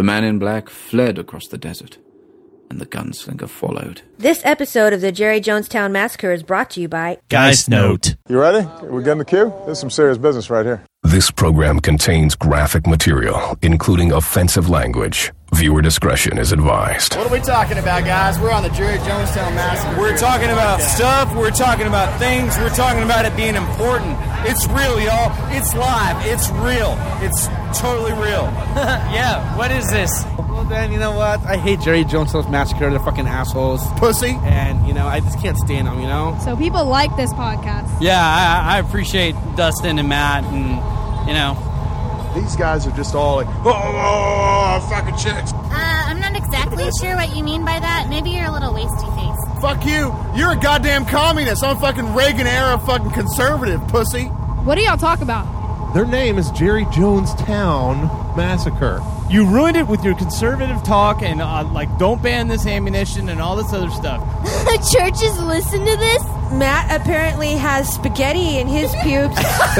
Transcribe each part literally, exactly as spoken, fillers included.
man in black fled across the desert, and the gunslinger followed. This episode of the Jerry Jonestown Massacre is brought to you by Geist Note. You ready? We getting the cue? This is some serious business right here. This program contains graphic material, including offensive language. Viewer discretion is advised. What are we talking about, guys? We're on the Jerry Jonestown Massacre. We're talking about stuff. We're talking about things. We're talking about it being important. It's real, y'all. It's live. It's real. It's totally real. Yeah, what is this? Well, then, you know what? I hate Jerry Jonestown Massacre. They're fucking assholes. Pussy. And, you know, I just can't stand them, you know? So people like this podcast. Yeah, I, I appreciate Dustin and Matt and, you know. These guys are just all like, oh, oh, oh fucking chicks. Uh, I'm not exactly sure what you mean by that. Maybe you're a little wasty face. Fuck you. You're a goddamn communist. I'm a fucking Reagan-era fucking conservative, pussy. What do y'all talk about? Their name is Jerry Jonestown Massacre. You ruined it with your conservative talk and, uh, like, don't ban this ammunition and all this other stuff. Churches listen to this? Matt apparently has spaghetti in his pubes.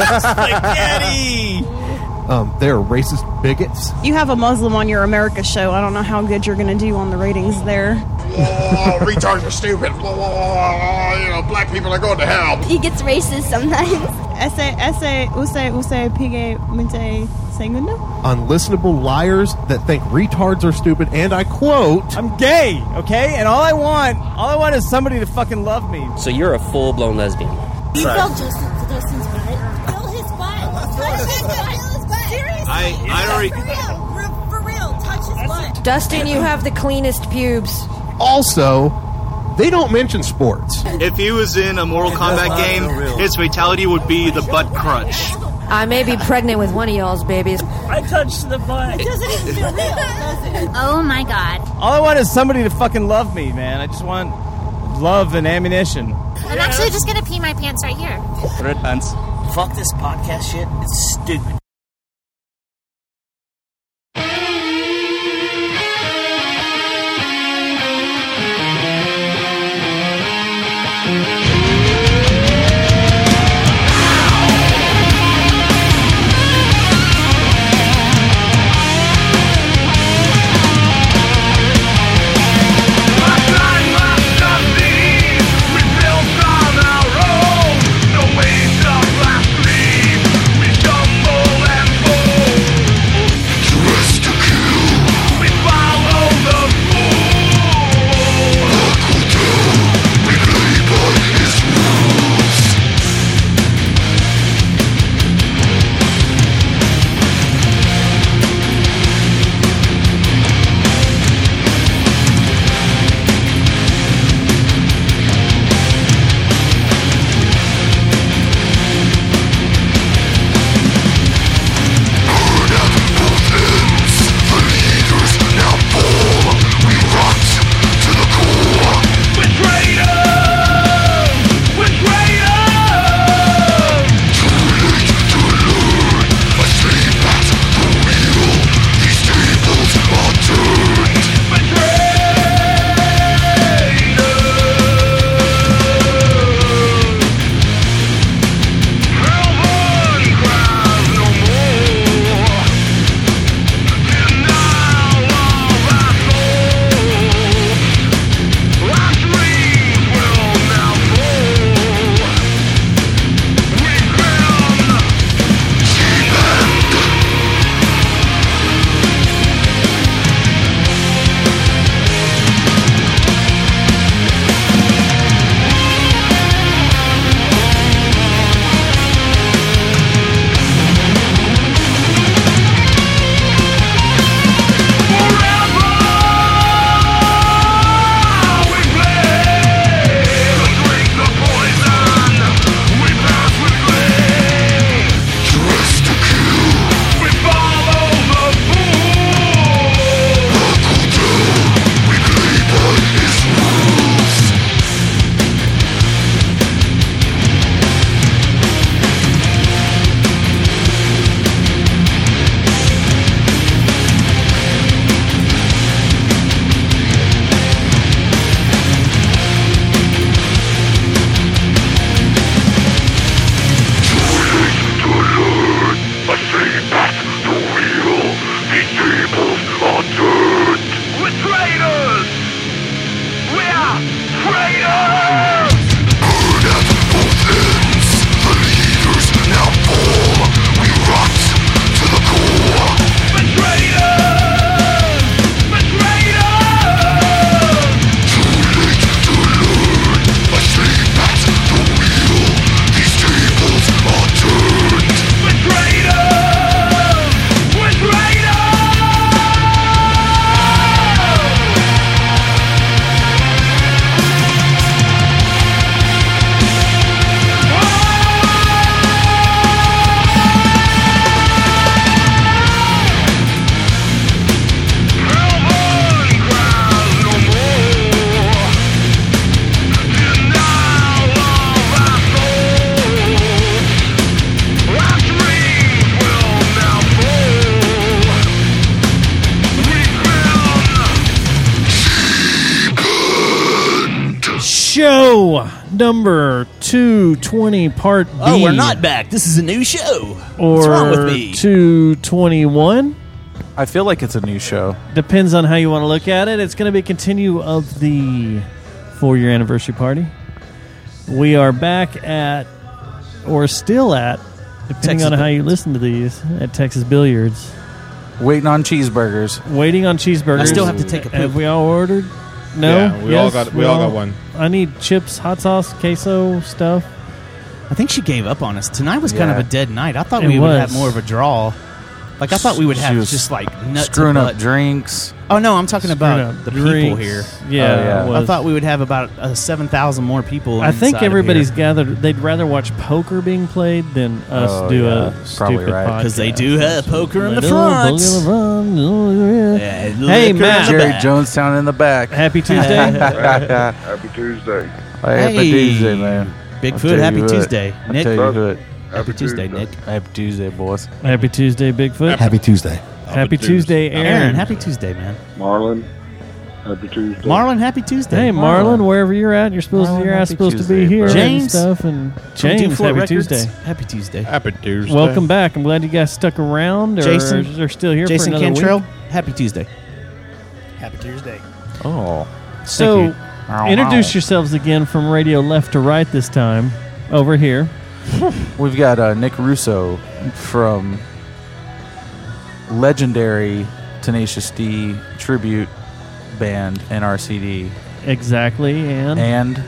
Spaghetti! Um, they're racist bigots. You have a Muslim on your America show. I don't know how good you're going to do on the ratings there. Oh, retards are stupid. Oh, you know, black people are going to hell. He gets racist sometimes. Ese, ese, use, use, pigue, mente, segundo? Unlistenable liars that think retards are stupid, and I quote, I'm gay, okay? And all I want, all I want is somebody to fucking love me. So you're a full-blown lesbian. You felt Justin, Justin's butt. Feel his butt. Touch his butt. Seriously. I, I already... For real. For real. Touch his butt. Dustin, you have the cleanest pubes. Also, they don't mention sports. If he was in a Mortal Kombat game, his fatality would be the butt crunch. I may be pregnant with one of y'all's babies. I touched the butt. It doesn't even feel real, does it? Oh my god. All I want is somebody to fucking love me, man. I just want love and ammunition. I'm actually just gonna pee my pants right here. Red pants. Fuck this podcast shit. It's stupid. No ways of blasphemy, we stumble show number two twenty, part B. Oh, we're not back. This is a new show. Or What's wrong with me? two twenty-one. I feel like it's a new show. Depends on how you want to look at it. It's going to be a continue of the four-year anniversary party. We are back at, or still at, depending Texas on how you listen to these, at Texas Billiards. Waiting on cheeseburgers. Waiting on cheeseburgers. I still have to take a poop. Have we all ordered? No? Yeah, we Yes? all got we, all got one. I need chips, hot sauce, queso stuff. I think she gave up on us. Tonight was kind Yeah. of a dead night. I thought It we would was. have more of a draw. Like, I thought we would She have was just, like, nuts Screwing of up butt. drinks. Oh, no, I'm talking Screwing about up the people drinks. here. Yeah, Oh, yeah. it I was. thought we would have about uh, seven thousand more people I think inside of everybody's here. gathered. They'd rather watch poker being played than us Oh, do yeah. a Probably stupid right. podcast. Because they do have poker in the They do, front. poker in the front. Oh, yeah. Yeah, Hey, liquor in Matt. the Jerry back. Jonestown in the back. Happy Tuesday. Happy Tuesday. Happy Hey. Tuesday, man. I'll Bigfoot, tell happy you what. Tuesday. I'll Nick, tell you what. happy Tuesday, Nick. Happy Tuesday, boys. Happy Tuesday, Bigfoot. Happy Tuesday. Happy Tuesday, Aaron. Aaron, happy Tuesday, man. Marlon. Happy Tuesday. Marlon, happy Tuesday. Hey, Marlon, wherever you're at, you're supposed Marlon, to, you're happy supposed to be Tuesday, here bro. and James stuff. And From James, Two Foot happy Records, Tuesday. Happy Tuesday. Happy Tuesday. Welcome back. I'm glad you guys stuck around. Or Jason- are still here Jason for another Cantrell, week. happy Tuesday. Happy Tuesday. Oh. So, you. Ow, introduce ow. yourselves again from radio left to right this time. Over here. We've got uh, Nick Russo from legendary Tenacious D tribute band N R C D Exactly. And, and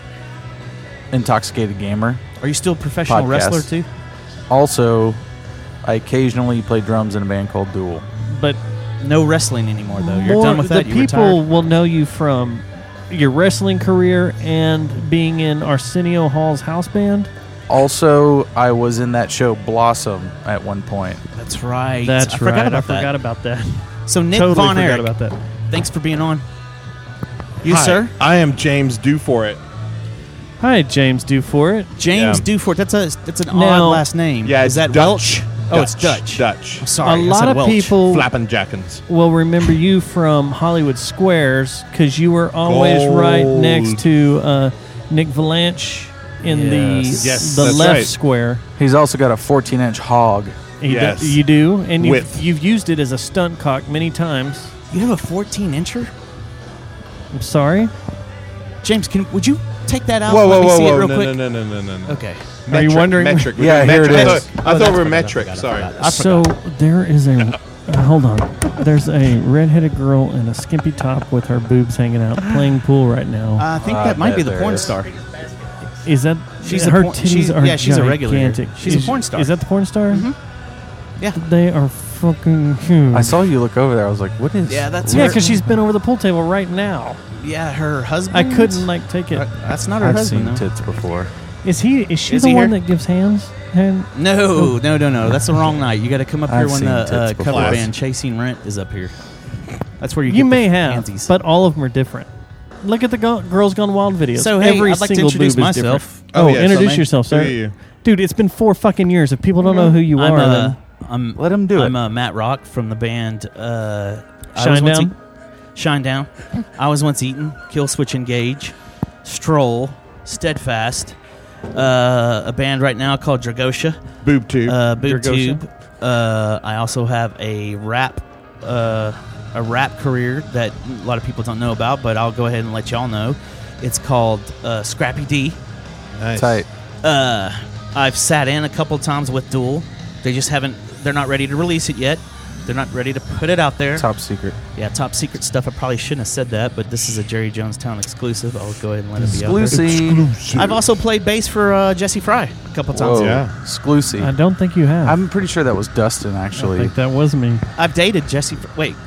Intoxicated Gamer. Are you still a professional Podcast. wrestler, too? Also, I occasionally play drums in a band called Duel. but No wrestling anymore, though. You're more- done with that. the You people retired. will know you from your wrestling career and being in Arsenio Hall's house band. Also, I was in that show Blossom at one point. That's right. That's I right. forgot about I that. forgot about that. So, Nick totally Von forgot Erich, about that. thanks for being on. You, Hi, sir? I am James Do For It. Hi, James Do For It. James Yeah. Dufort. That's a that's an Now- odd last name. Yeah, Is it's that Dutch. Welsh? Oh, it's Dutch. Dutch. I'm sorry. A I lot said of Welsh. people Flappin' Jackins. will remember you from Hollywood Squares because you were always Gold. right next to uh, Nick Valanche in Yes. the Yes, the that's left right. square. He's also got a fourteen-inch hog. You do- Yes. you do, and you've, Width. you've used it as a stunt cock many times. You have a fourteen incher? I'm sorry. James, can would you take that out? Whoa, and whoa, let me whoa, see whoa. it real No, quick? no, no, no, no, no. Okay. Are you wondering- Metric. Yeah, metric. here it I is. thought, I Oh, thought that's we were what I metric. forgot, I Sorry. forgot. I So there is a uh, hold on. There's a redheaded girl in a skimpy top with her boobs hanging out playing pool right now. I think I that might bet be the there porn is. star. Is that She's a her porn- titties she's- are yeah, she's a regular here. gigantic. She's a Is- porn star. Is that the porn star? Mhm. Yeah. They are fucking huge. I saw you look over there. I was like, what is... Yeah, that's Yeah, her. because she's been over the pool table right now. Yeah, her husband. I couldn't like take it. Uh, that's not her I've husband. seen though. tits before. Is he? Is she Is the he one here? that gives hands? Hand? No, no, no, no. That's the wrong night. You got to come up here I've when seen the tits uh, before. cover band Chasing Rent is up here. That's where you. You get may the have, pansies. but all of them are different. Look at the go- Girls Gone Wild videos. So, hey, Every I'd like to single introduce boob is myself. different. Oh, Oh, yes, introduce so, yourself, Who sir. are you? Dude, it's been four fucking years. If people don't know who you I'm, are, uh, then I'm Let him do I'm it. uh, Matt Rock from the band uh, I Shine was once Down? E- Shine Down. I was once eaten. Kill Switch Engage. Stroll. Steadfast. Uh, a band right now called Dragosha. Boob tube. Uh, Boob Dragosha. Tube. Uh, I also have a rap uh, a rap career that a lot of people don't know about, but I'll go ahead and let y'all know. It's called uh, Scrappy D. Nice. Tight. Uh, I've sat in a couple times with Duel. They just haven't. They're not ready to release it yet. They're not ready to put it out there. Top secret. Yeah, top secret stuff. I probably shouldn't have said that, but this is a Jerry Jonestown exclusive. I'll go ahead and let it be out there. Exclusive. I've also played bass for uh, Jesse Fry a couple times. Whoa. Yeah. Exclusive. I don't think you have. I'm pretty sure that was Dustin, I actually. think that was me. I've dated Jesse. Fr- Wait,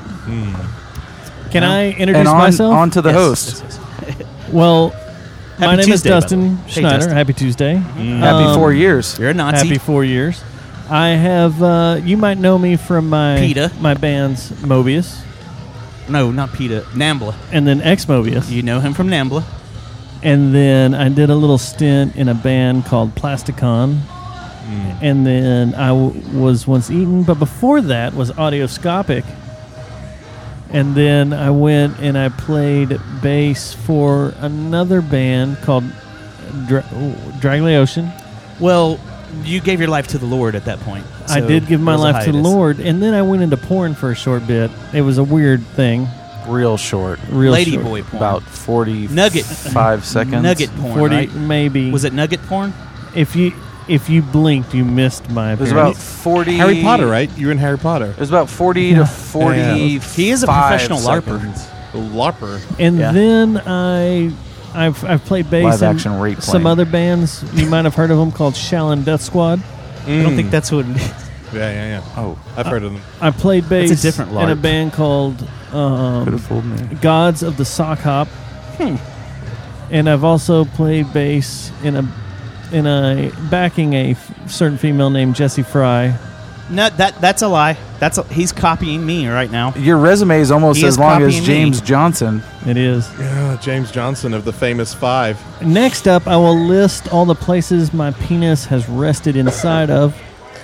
Can No. I introduce and on, myself? on to the Yes, host. yes, yes. Well, my Happy name Tuesday, is by the Dustin way. Hey, Schneider. Dustin. Happy Tuesday. Happy Um, four years. You're a Nazi. Happy four years. I have. Uh, you might know me from my PETA. my band's Mobius, No, not PETA. Nambla. and then Ex Mobius, You know him from Nambla. and then I did a little stint in a band called Plasticon, and then I w- was once eaten. But before that was Audioscopic, And then I went and I played bass for another band called Dra- Draggly Ocean. Well, you gave your life to the Lord at that point. I so did give my it was a life to the hiatus. Lord, and then I went into porn for a short bit. It was a weird thing. Real short. Real Lady short. boy porn. About forty Nugget. five seconds. Nugget porn, forty right? maybe. Was it nugget porn? If you if you blinked, you missed my It was appearance. about forty. Harry Potter, right? You were in Harry Potter. It was about forty to forty. Yeah. He is a professional LARPer. The LARPer. And Yeah. then I, I've I've played bass Live in action rate some playing. other bands. You might have heard of them called Shaolin Death Squad. I don't think that's what it is. Yeah, yeah, yeah. Oh, I've heard of them. I played bass That's a different in a LARP. band called um, could have fooled me. Gods of the Sock Hop. Hmm. And I've also played bass in a in a backing a f- certain female named Jessie Fry. No, that that's a lie. That's a, he's copying me right now. Your resume is almost He as is long as copying James me. Johnson. It is. Yeah, James Johnson of the famous Five. Next up, I will list all the places my penis has rested inside of.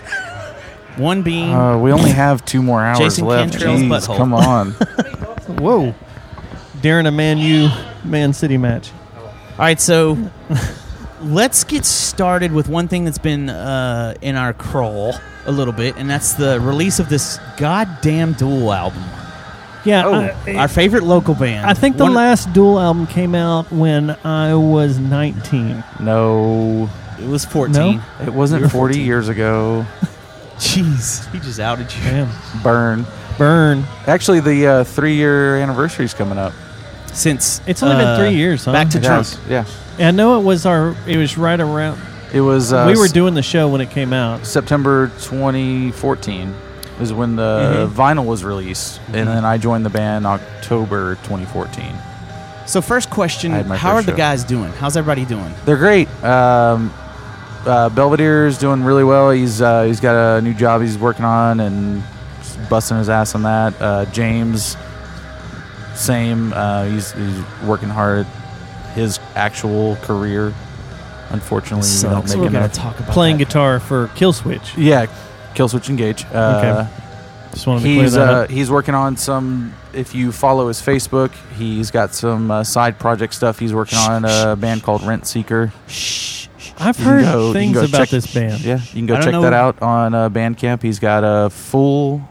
One being Uh, we only have two more hours Jason left. Cantrell's Jeez, butthole. come on. Whoa. During a Man U Man City match. All right, so let's get started with one thing that's been uh, in our crawl a little bit, and that's the release of this goddamn Duel album. Yeah, Oh, I, our favorite local band. I think the One- last Duel album came out when I was nineteen. No, it was fourteen. No? it wasn't You were forty fourteen. years ago. Jeez, he just outed you. Damn. Burn. Burn. Actually, the uh, three-year anniversary is coming up. Since It's only uh, been three years, huh? Back to It drunk. has, yeah. I know it was our. It was right around. It was. Uh, we were doing the show when it came out. September twenty fourteen is when the Mhm. vinyl was released, and then I joined the band October twenty fourteen. So first question, I had my how are first the show. guys doing? How's everybody doing? They're great. Um, uh, Belvedere's doing really well. He's uh, he's got a new job he's working on and just busting his ass on that. Uh, James, same. Uh, he's, he's working hard at his actual career. Unfortunately, This we don't sucks. make We're him gonna a- talk about Playing that. guitar for Killswitch. Yeah, Killswitch Engage. Uh, Okay. Just wanted to clear He's that uh, up. he's working on some. If you follow his Facebook, he's got some uh, side project stuff. He's working on a band called Rent Seeker. I've You can heard go- you can things go about check- this band. Yeah, you can go I don't check know- that out on uh, Bandcamp. He's got a full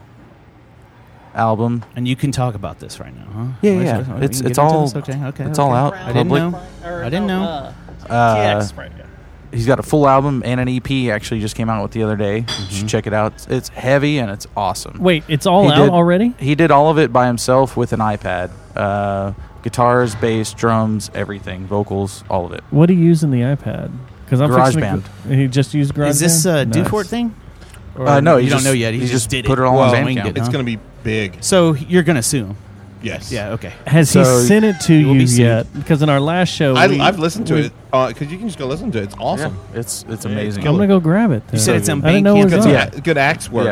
album. And you can talk about this right now, huh? Yeah, Let's- yeah. let's- we It's can get it's into all this? okay. Okay, it's okay. all out. I didn't public. know. I didn't know. Uh, he's got a full album and an E P. Actually, just came out with the other day. You should check it out. It's, it's heavy and it's awesome. Wait, it's all He out did- already? He did all of it by himself with an iPad. Uh, guitars, bass, drums, everything, vocals, all of it. What do you use in the iPad? Because I'm fixing to GarageBand. go- He just used GarageBand. Is this a Nice. Dufort thing? Or Uh, no, he you just- don't know yet. He, he just, just did put it. it all on Well, Bandcamp. winged it, It's huh? going to be big. So you're gonna sue? Yes. Yeah. Okay. Has So he sent it to you will you be sued. yet? Because in our last show, I, we- I've listened to we- it because you can just go listen to it. It's awesome. Yeah, it's it's Yeah, amazing. I'm gonna go grab it. You then. said it's on I didn't know it Bandcamp. was Good, on. yeah, good axe work. Yeah.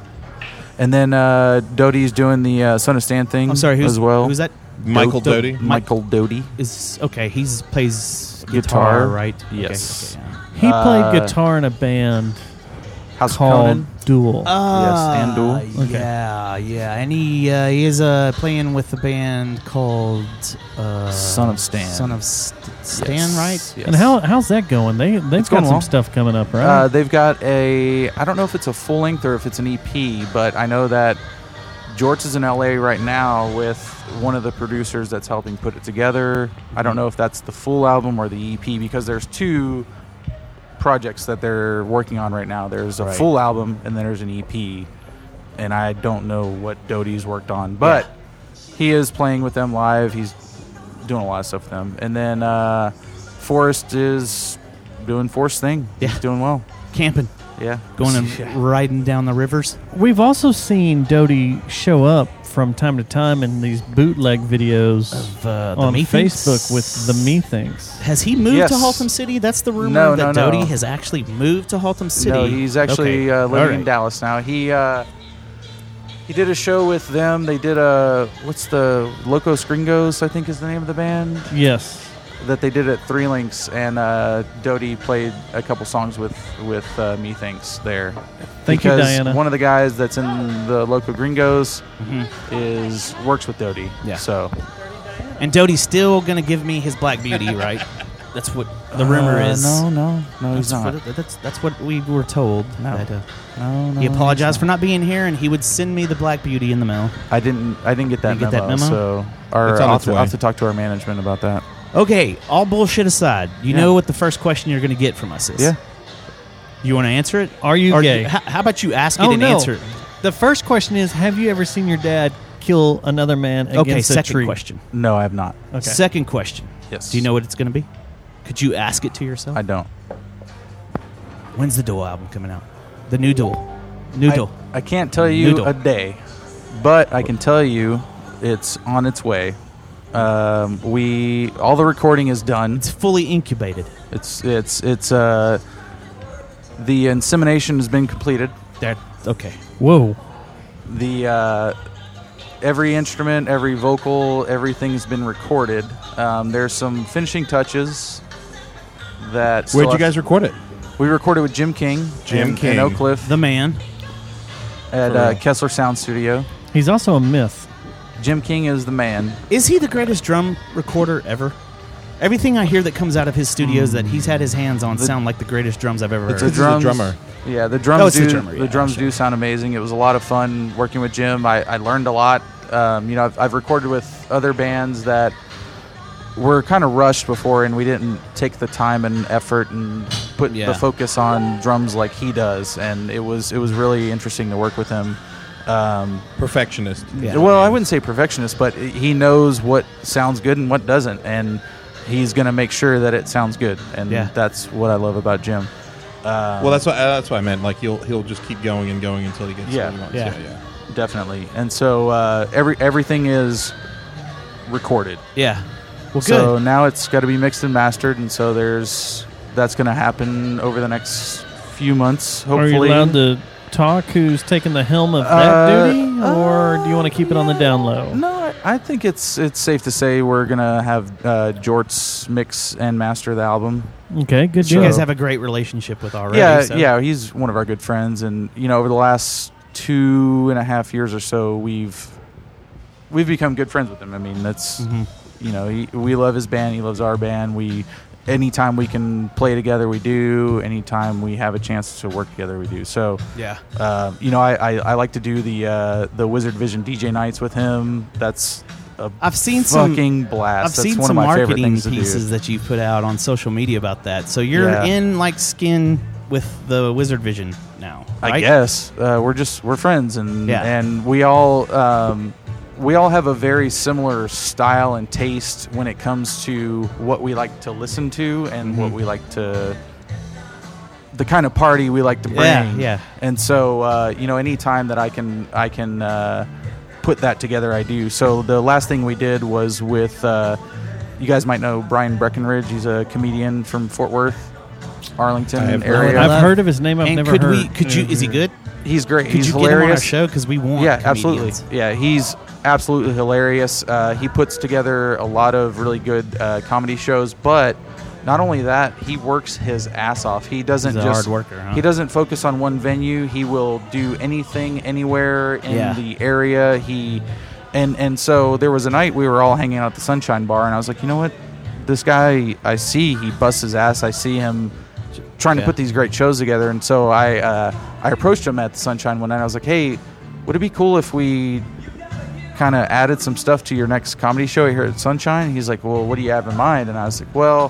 And then uh, Doty's doing the uh, Son of Stan thing. I'm sorry. Who's as well. Who's that? Michael Do- Doty. Michael Doty. Is okay. He's plays guitar, Guitar. right? Yes. Okay, okay, He played Uh, guitar in a band House of called Conan. Duel. yeah. Yes, and Duel. Uh, Okay. Yeah, yeah, and he uh, he is uh, playing with a band called uh, Son of Stan. Son of St- Stan, Yes, right? yes. And how how's that going? They they've It's got going some well. stuff coming up, right? Uh, they've got a. I don't know if it's a full length or if it's an E P, but I know that George is in L A right now with one of the producers that's helping put it together. I don't know if that's the full album or the E P because there's two projects that they're working on right now. There's a Right. full album and then there's an E P, and I don't know what Doty's worked on, but he is playing with them live. He's doing a lot of stuff with them, and then uh, Forrest is doing Forrest thing. Yeah. He's doing well. Camping, Yeah, going and Yeah. riding down the rivers. We've also seen Doty show up from time to time in these bootleg videos Of uh, the on Methinks. Facebook with the Methinks. Has he moved Yes. to Haltom City? That's the rumor No, that no, no. Doty has actually moved to Haltom City. No, he's actually Okay. uh, living All in right. Dallas now. He uh, he did a show with them. They did a what's the Locos Gringos? I think is the name of the band. Yes. that they did at Three Links, and uh, Doty played a couple songs with with uh, Methinks there. Thank you, because Diana. one of the guys that's in the Loco Gringos Mm-hmm. is works with Doty. Yeah. So, And Doty's still going to give me his Black Beauty, right? That's what the rumor Uh, is. no, no, no, he's that's not. What, that's that's what we were told. No. That, uh, no, no, he he's apologized not. for not being here, and he would send me the Black Beauty in the mail. I didn't. I didn't get that, You memo, get that memo? So, our, It's on I'll, its have to, I'll way. have to talk to our management about that. Okay, all bullshit aside, you Yeah. know what the first question you're going to get from us is? Yeah. You want to answer it? Are you Or gay? How, how about you ask it Oh, and no. answer it? The first question is, have you ever seen your dad kill another man against Okay, a second tree? question. No, I have not. Okay. Second question. Yes. Do you know what it's going to be? Could you ask it to yourself? I don't. When's the Duel album coming out? The new Duel. New I, Duel. I can't tell you Noodle. a day, but I can tell you it's on its way. Um, we all the recording is done. It's fully incubated. It's it's it's uh the insemination has been completed. That okay. Whoa. The uh, every instrument, every vocal, everything's been recorded. Um, there's some finishing touches that. still Where'd you have- guys record it? We recorded with Jim King. Jim in, King. in Oak Cliff The man. at For uh, real. Kessler Sound Studio. He's also a myth. Jim King is the man. Is he the greatest drum recorder ever? Everything I hear that comes out of his studios that he's had his hands on The- sound like the greatest drums I've ever It's heard. the drums, drummer. Yeah, the drums Oh, it's do. the The, drummer, yeah, drums actually. do sound amazing. It was a lot of fun working with Jim. I, I learned a lot. Um, you know, I've, I've recorded with other bands that were kind of rushed before, and we didn't take the time and effort and put Yeah. the focus on drums like he does. And it was it was really interesting to work with him. Um, Perfectionist. Yeah. well, I wouldn't say perfectionist, but he knows what sounds good and what doesn't, and he's going to make sure that it sounds good. And Yeah. that's what I love about Jim. Um, Well, that's what uh, that's what I meant. Like he'll he'll just keep going and going until he gets Yeah. what he wants. Yeah. Yeah, yeah. Definitely. And so uh, every everything is recorded. Yeah. Well, good. So now it's got to be mixed and mastered, and so there's that's going to happen over the next few months. Hopefully, Are you allowed to talk who's taking the helm of that Uh, duty, or do you want to keep it on the down low? No, I, I think it's it's safe to say we're gonna have uh, Jorts mix and master the album. Okay, good you job. guys have a great relationship with already. yeah, so. yeah, he's one of our good friends, and you know, over the last two and a half years or so, we've we've become good friends with him. I mean, that's Mhm. you know, he, we love his band, he loves our band. We anytime we can play together, we do. Anytime we have a chance to work together, we do. So Yeah. uh, you know, I, I, I like to do the uh, the Wizard Vision D J nights with him. That's a I've seen some fucking blast. I've That's seen one some of my favorite marketing things to do. pieces that you put out on social media about that. So you're Yeah. in like skin with the Wizard Vision now, I right? guess uh, we're just we're friends, and Yeah. and we all um, we all have a very similar style and taste when it comes to what we like to listen to and what Mhm. we like to the kind of party we like to bring. Yeah, yeah. And so uh, you know, anytime that I can I can uh, put that together, I do. So the last thing we did was with uh, you guys might know Brian Breckenridge. He's a comedian from Fort Worth, Arlington I have area. I've heard of his name. I've And never could heard. we? Could you? Is he good? He's great. Could He's you hilarious. get him on our show? Because we want. Yeah, comedians. absolutely. Yeah, he's absolutely hilarious. Uh, he puts together a lot of really good uh, comedy shows, but not only that, he works his ass off. He doesn't He's a just hard worker, huh? he doesn't focus on one venue. He will do anything, anywhere in Yeah. the area. He and and so there was a night we were all hanging out at the Sunshine Bar, and I was like, you know what, this guy, I see he busts his ass. I see him trying to Yeah. put these great shows together, and so I uh, I approached him at the Sunshine one night. I was like, hey, would it be cool if we kind of added some stuff to your next comedy show here at Sunshine? He's like, well, what do you have in mind? And I was like, well,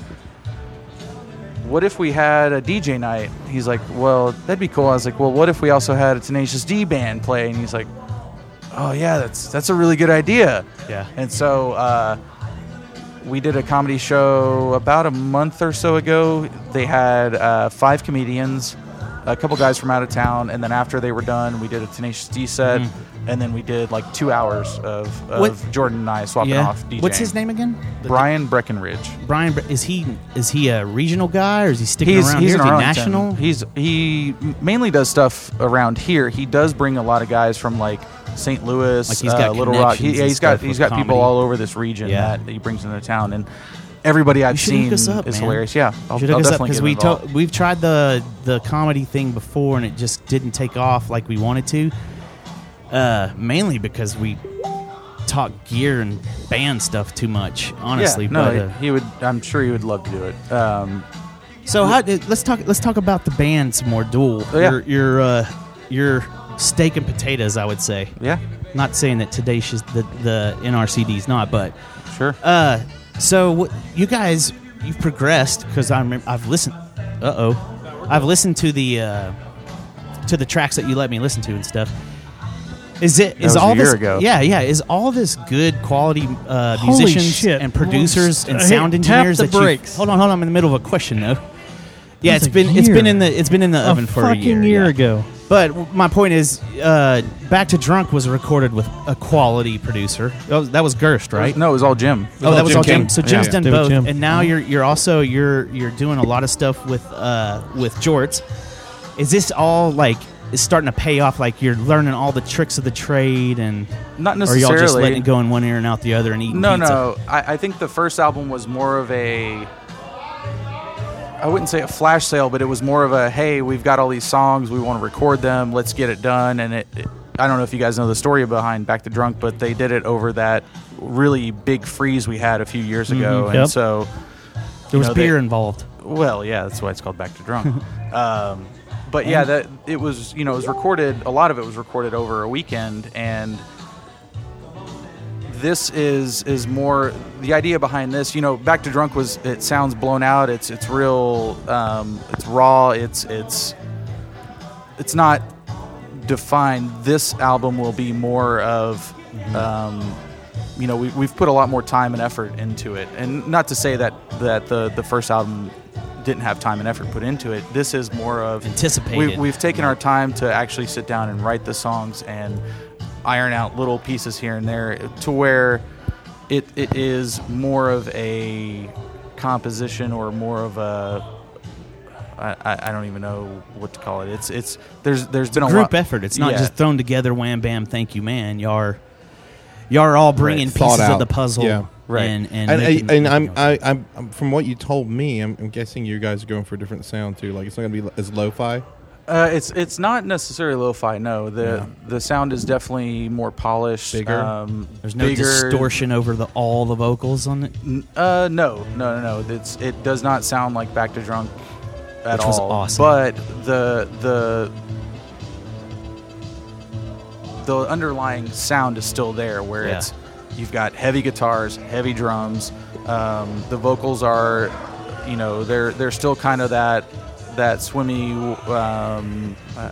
what if we had a D J night? He's like, well, that'd be cool. I was like, well, what if we also had a Tenacious D band play? And he's like, oh yeah, that's that's a really good idea. Yeah. And so uh, we did a comedy show about a month or so ago. They had uh, five comedians, a couple guys from out of town, and then after they were done, we did a Tenacious D set, Mhm. and then we did like two hours of, of What- Jordan and I swapping Yeah. off DJing. What's his name again? The- Brian Breckenridge. Brian. Bre- Is he? Is he a regional guy, or is he sticking He's around he's here? in Is he Arlington. national? He's he mainly does stuff around here. He does bring a lot of guys from like Saint Louis, Like he's uh, got Little Rock. connections He, yeah, and he's got stuff he's with got people comedy. all over this region Yeah. that he brings into town, and everybody I've You should seen hook us up, is man. hilarious. Yeah, I'll, Should I'll hook us up definitely because get we involved. to- we've tried the the comedy thing before and it just didn't take off like we wanted to. Uh, mainly because we talk gear and band stuff too much, honestly. Yeah, no, but, he- uh, he would. I'm sure he would love to do it. Um, so how, did- let's talk. Let's talk about the band some more. Duel. Oh, yeah. Your your uh, your steak and potatoes, I would say. Yeah. Not saying that Tedacious the the N R C D's not, but sure. Uh, so you guys, you've progressed because I'm. I've listened. Uh oh, I've listened to the uh, to the tracks that you let me listen to and stuff. Is it That is was a all year this? ago. Yeah, yeah. Is all this good quality uh, Holy musicians shit. and producers and Hey, sound tap engineers the that you? brakes. Hold on, hold on. I'm in the middle of a question though. Yeah, That's it's a been it's year. been in the it's been in the A oven for a fucking year. year yeah. ago. But w- my point is, uh, Back to Drunk was recorded with a quality producer. That was, that was Gerst, right? No, it was all Jim. Oh, that was all Jim. King. So Jim's Yeah. done Did with both, Jim. and now you're you're also you're you're doing a lot of stuff with uh with Jorts. Is this all like is starting to pay off? Like you're learning all the tricks of the trade, and Not or y'all just necessarily. letting it go in one ear and out the other and eating No, pizza? no. I, I think the first album was more of a. I wouldn't say a flash sale, but it was more of a hey, we've got all these songs, we want to record them, let's get it done. And it, it I don't know if you guys know the story behind Back to Drunk, but they did it over that really big freeze we had a few years ago, Mhm. and Yep. so There you was know, beer they- involved. Well, yeah, that's why it's called Back to Drunk. um, but yeah, that it was you know it was recorded. A lot of it was recorded over a weekend, and this is is more the idea behind this. You know, Back to Drunk was it sounds blown out. It's it's real. Um, it's raw. It's it's it's not defined. This album will be more of. Um, you know, we, we've put a lot more time and effort into it, and not to say that that the the first album didn't have time and effort put into it. This is more of Anticipated. We, we've taken our time to actually sit down and write the songs and iron out little pieces here and there to where it it is more of a composition or more of a I, I I don't even know what to call it. It's it's there's there's been a Group lot, effort. It's not Yeah. just thrown together. Wham bam, thank you, man. Y'all are y'all are all bringing Thought pieces of out. the puzzle. Yeah. And and, and, making- and I'm, I, I'm I'm from what you told me, I'm, I'm guessing you guys are going for a different sound too. Like it's not gonna be as lo-fi. Uh, it's it's not necessarily lo-fi. No, the Yeah. the sound is definitely more polished. Bigger? Um, There's no bigger. distortion over the all the vocals on it. N- Uh, no, no, no, no. It's it does not sound like Back to Drunk at Which was all. awesome. But the the the underlying sound is still there, where Yeah. it's you've got heavy guitars, heavy drums. Um, the vocals are, you know, they're they're still kind of that that swimmy, um, uh,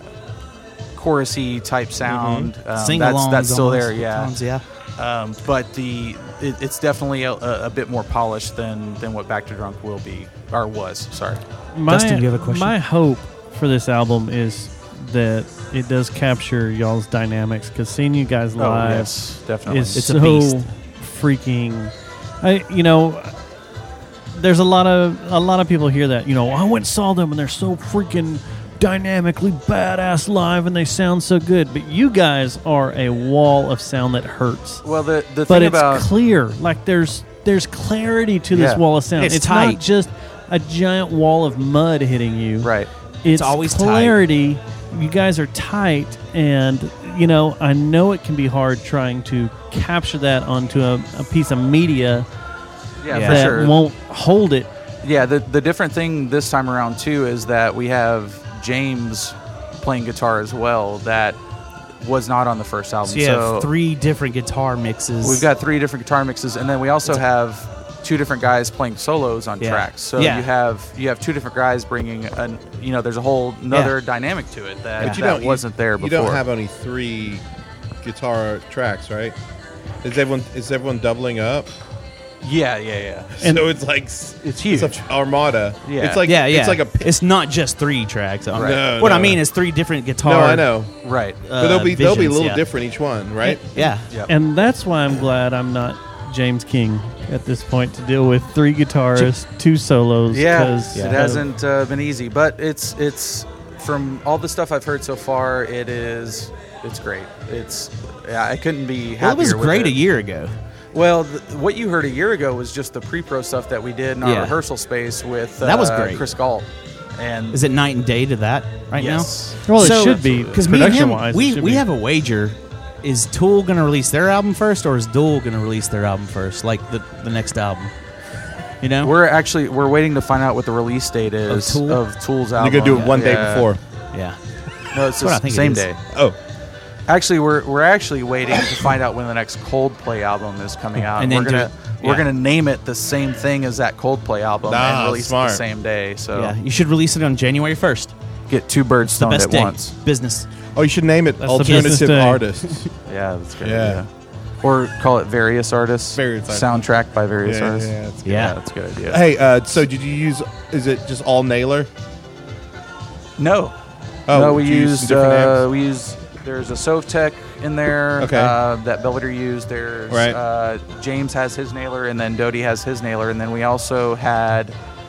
chorusy type sound. Um, that's Sing-alongs that's still almost there, at yeah. times, yeah. Um, but the it, it's definitely a, a, a bit more polished than than what Back to Drunk will be or was. Sorry, My, Dustin, you have a question? My hope for this album is that it does capture y'all's dynamics, because seeing you guys Oh, live yes, definitely. is It's a so beast. freaking. I you know, there's a lot of a lot of people hear that, you know, I went and saw them and they're so freaking dynamically badass live and they sound so good, but you guys are a wall of sound that hurts. Well, the the but thing it's about clear, like there's there's clarity to this Yeah. wall of sound. It's It's, tight. not just a giant wall of mud hitting you. Right. It's, always tight. clarity. You guys are tight, and you know I know it can be hard trying to capture that onto a, a piece of media yeah, Yeah. for that sure. won't hold it. Yeah, the the different thing this time around too is that we have James playing guitar as well. That was not on the first album. So you have three different guitar mixes. We've got three different guitar mixes, and then we also have two different guys playing solos on Yeah. tracks. So Yeah. you have you have two different guys bringing an you know there's a whole another dynamic to it that, But you that don't- you- wasn't there You before. don't have only three guitar tracks, right? Is everyone is everyone doubling up? yeah, yeah, yeah. And- so it's like It's huge. It's a armada. Yeah. It's like yeah, yeah. It's like a. pi- It's not just three tracks. Right. No, what I no. mean is three different guitar. No, I know. Right. uh, But they'll be they'll be a visions, little yeah. different each one, right? Yeah. Yep. And that's why I'm glad I'm not James King at this point to deal with three guitarists, two solos. Yeah, 'cause it of- hasn't uh, been easy, but it's it's from all the stuff I've heard so far, it is it's great. It's yeah, I couldn't be happier. Well, it was with great it. a year ago. Well, th- what you heard a year ago was just the pre-pro stuff that we did in our Yeah. rehearsal space with uh, That was great. Chris Galt. And Is it night and day to that right Yes. now? Well, it should be, because me and him, production-wise, it we should we be. have a wager. Is Tool going to release their album first, or is Duel going to release their album first, like the the next album? You know, we're actually we're waiting to find out what the release date is Tool? of Tool's You're album. gonna do it one day Yeah. before. Yeah. No, it's That's what I the think it same is. day. Oh. Actually, we're we're actually waiting to find out when the next Coldplay album is coming out. And we're then gonna do- we're yeah. gonna name it the same thing as that Coldplay album Ah, and release smart. it the same day. So yeah, you should release it on January first. get two birds It's the stoned best at day. once. Business. Oh, you should name it That's the business Alternative day. Artists. Yeah, that's good. Yeah. Yeah. Or call it Various Artists. Various Artists. Soundtrack by Various Yeah, Artists. yeah, that's good. Yeah. that's a good idea. Hey, uh, so did you use? Is it just all Naylor? No. Oh, no, we did you use some used different uh, amps? we used there's a Sovtech in there Okay. uh, that Belvedere used. There's Right. uh, James has his nailer, and then Doty has his nailer, and then we also had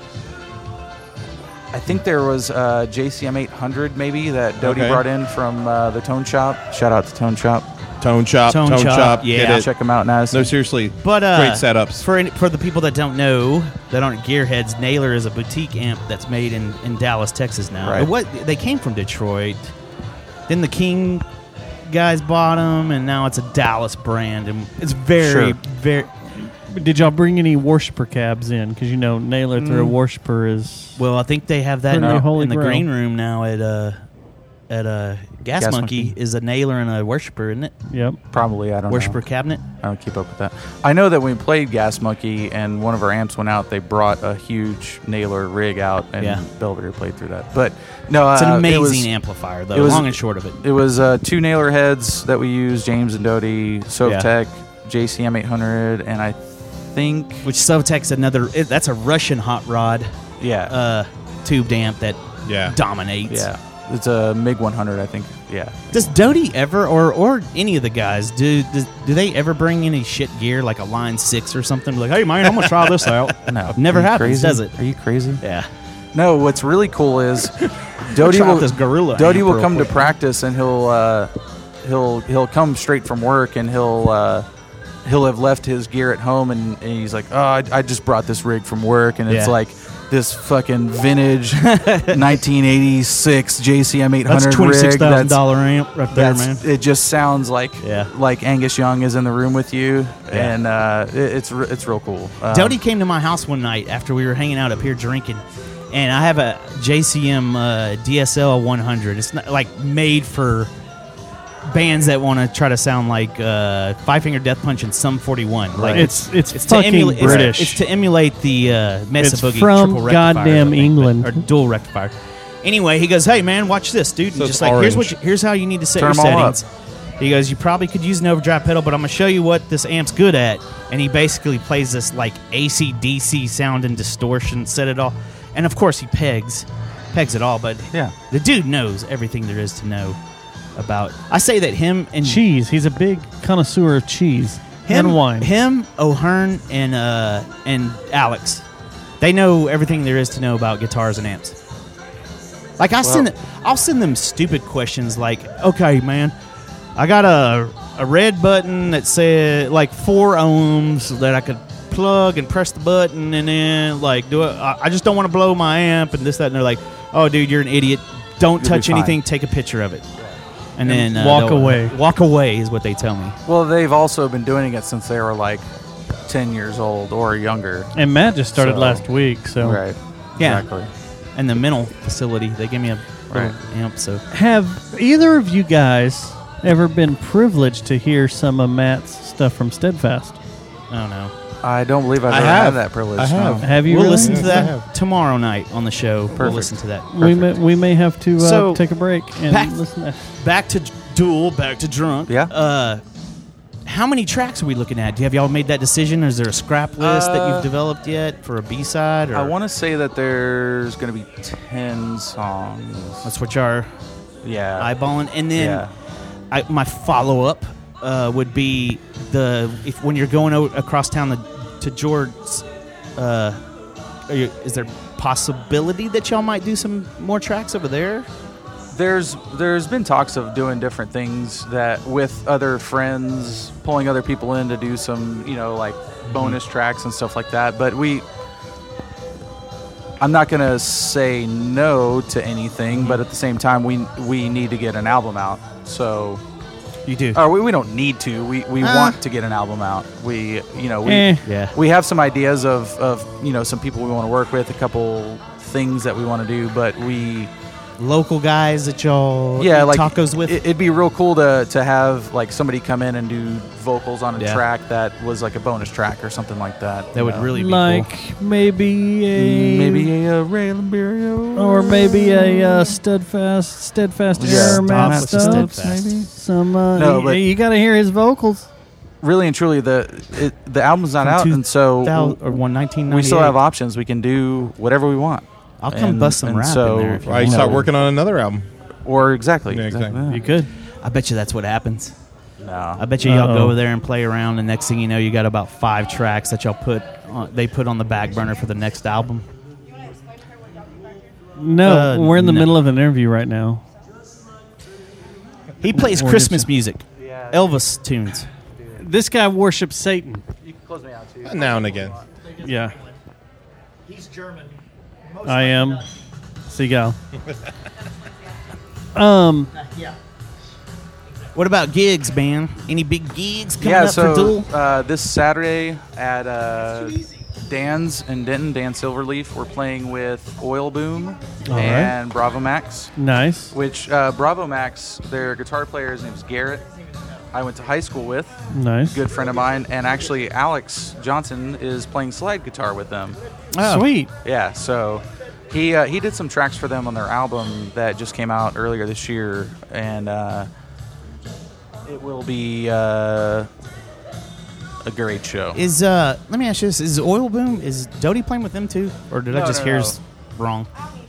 I think there was uh, J C M eight hundred maybe that Doty Okay. brought in from uh, the Tone Shop. Shout out to Tone Shop. Tone Shop, Tone Tone, Shop, Shop. yeah. Get it. Check them out, Naz. No, seriously. But uh, great setups. for any, for the people that don't know, that aren't gearheads. Naylor is a boutique amp that's made in, in Dallas, Texas now. Right. What they came from Detroit. Then the King guys bought them, and now it's a Dallas brand, and it's very Sure. very. Did y'all bring any worshiper cabs in? Because you know, Naylor through a Mm. worshiper is Well, I think they have that in, Pretty the- holy in the grail. green room now at uh at uh Gas, Gas Monkey, Monkey. is a Naylor and a worshiper, isn't it? Yep. Probably, I don't Worshiper know. cabinet. I don't keep up with that. I know that when we played Gas Monkey and one of our amps went out, they brought a huge nailer rig out, and Yeah. Belvedere played through that. But no, It's an uh, amazing it was, amplifier, though. it was- long and short of it. It was uh, two nailer heads that we used, James and Doty, Sovtech, J C M eight hundred, and I think Which Sovtek's another. It, that's a Russian hot rod. yeah, Uh, tubed amp that Yeah. dominates. yeah, it's a MiG one hundred, I think. Yeah, Does Doty ever, or or any of the guys, do does, do they ever bring any shit gear like a Line Six or something? Like, hey man, I'm gonna try this out. no, Never Are you happens, crazy? does it? Are you crazy? Yeah. No, what's really cool is Doty try out will this Gorilla Doty amp will real come to quick. practice and he'll uh, he'll he'll come straight from work and he'll uh, he'll have left his gear at home and, and he's like, oh, I, I just brought this rig from work and it's Yeah. like this fucking vintage nineteen eighty-six J C M eight hundred That's twenty six rig. thousand That's dollar amp right there, man. that's, it just sounds like Yeah. like Angus Young is in the room with you, Yeah. and uh, it, it's re- it's real cool. Um, Doty came to my house one night after we were hanging out up here drinking, and I have a J C M uh, D S L one hundred. It's not like made for bands that want to try to sound like uh, Five Finger Death Punch and Sum forty-one. Like It's- it's to fucking emulate, it's- British. It's, to emulate the uh, Mesa It's Boogie from triple rectifier, goddamn I think, England. but- or dual rectifier. Anyway, he goes, "Hey man, watch this, dude." And So just it's like here's what orange. you, here's how you need to set Turn your 'em all up. settings. He goes, "You probably could use an overdrive pedal, but I'm gonna show you what this amp's good at." And he basically plays this like A C D C sound and distortion, set it all, and of course he pegs, pegs it all. But Yeah. the dude knows everything there is to know about. I say that him and cheese. He's a big connoisseur of cheese him, and wine. him, O'Hearn, and uh, and Alex, they know everything there is to know about guitars and amps. Like I send, I'll send them stupid questions like, "Okay, man, I got a a red button that said like four ohms that I could plug and press the button and then like do it. I, I just don't want to blow my amp and this that." And they're like, "Oh, dude, you're an idiot. Don't You'll touch be fine." anything. Take a picture of it." And, And then uh, walk they'll- away. Walk away is what they tell me. Well, they've also been doing it since they were like ten years old or younger. And Matt just started So- last week, so Right. Yeah. Exactly. And the mental facility, they gave me a little Right. amp. So have either of you guys ever been privileged to hear some of Matt's stuff from Steadfast? I don't know. I don't believe I've I ever have. had that privilege. I have. no. Have you? we'll really? listen to Yes, I that have. tomorrow night on the show. We'll Perfect. listen to that. We may, we may have to uh, So, take a break and back- listen to Back to Duel, back to Drunk. Yeah. Uh, how many tracks are we looking at? Do you have y'all made that decision? Or is there a scrap list that Uh, you've developed yet for a B side? I want to say that there's going to be ten songs. That's what y'all Yeah. eyeballing. And then Yeah. I, my follow up uh, would be the if when you're going o- across town to, to George's, uh, are you, is there possibility that y'all might do some more tracks over there? there's there's been talks of doing different things that with other friends, pulling other people in to do some, you know, like bonus tracks and stuff like that. But we, I'm not gonna say no to anything, but at the same time, we we need to get an album out. So you do, or we, we don't need to. We we Uh. want to get an album out. We you know we Eh. Yeah. we have some ideas of of you know some people we want to work with, a couple things that we want to do, but we. Local guys that y'all Yeah, eat like tacos with. it- it'd be real cool to to have like somebody come in and do vocals on a Yeah. track that was like a bonus track or something like that. That you would know? really be like cool. maybe a maybe a uh, Ray Lamberio or maybe a uh, steadfast, steadfast Yeah, air stop Matt with the Stubbs, Steadfast. maybe some. Uh, No, you, but- you got to hear his vocals. Really and truly, the it, the album's not From out, two and so thou- or one nineteen we still ninety-eight. have options. We can do whatever we want. I'll come And- bust some and rap so, in there. if you Why you want. start working on another album? Or exactly, Yeah, exactly. exactly. You could. I bet you that's what happens. No, I bet you y'all Uh-oh. go over there and play around, and next thing you know, you got about five tracks that y'all put on, they put on the back burner for the next album. No, Uh, we're in the no. middle of an interview right now. He plays Or Christmas just- music, Elvis tunes. This guy worships Satan. You can close me out too. Now and again. Yeah, He's German. I am. Seagull. um. Yeah. What about gigs, man? Any big gigs coming Yeah, up for Duel? so uh, this Saturday at uh, Dan's in Denton, Dan Silverleaf, we're playing with Oil Boom All and Bravo Max. Nice. Which uh, Bravo Max, their guitar player, his name's Garrett. I went to high school with. Nice. Good friend of mine, and actually Alex Johnson is playing slide guitar with them. Oh. Sweet. Yeah, so he uh, he did some tracks for them on their album that just came out earlier this year, and uh, it will be uh, a great show. Is uh, let me ask you this: Is Oil Boom? Is Dodie playing with them too, or did I No, just no, hear no. s- wrong?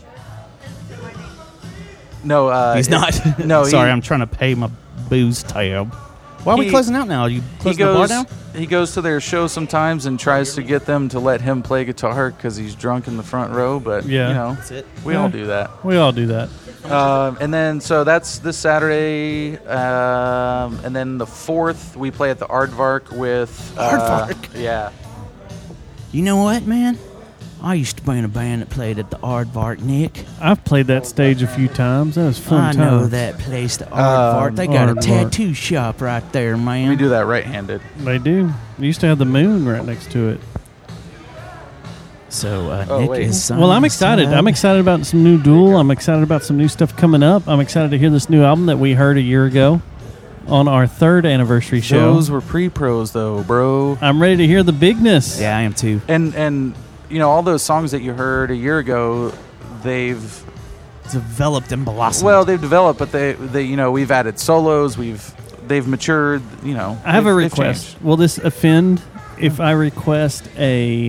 No, uh, He's it- not. No, sorry, he- I'm trying to pay my booze tab. Why are we He- closing out now? Are you He closing the bar goes, down? he goes to their show sometimes and tries to get them to let him play guitar because he's drunk in the front row. But Yeah. you know, That's it. we Yeah. all do that. We all do that. Um, and then, so that's this Saturday. Um, and then the fourth, we play at the Aardvark with. Uh, Aardvark? Yeah. You know what, man? I used to be in a band that played at the Aardvark, Nick. I've played that stage a few times. That was fun. I know times. that place, the Aardvark. Um, they got Aardvark. a tattoo shop right there, man. We do that right-handed. They do. They used to have the moon right next to it. So uh, Oh, Nick wait. is. Well, I'm excited. I'm excited about some new Duel. I'm excited about some new stuff coming up. I'm excited to hear this new album that we heard a year ago on our third anniversary show. Those were pre-pros, though, bro. I'm ready to hear the bigness. Yeah, I am too. And and you know all those songs that you heard a year ago, they've Developed and blossomed. well they've developed, but they they you know we've added solos, we've they've matured. You know, I have a they've- they've request. changed. Will this offend if I request a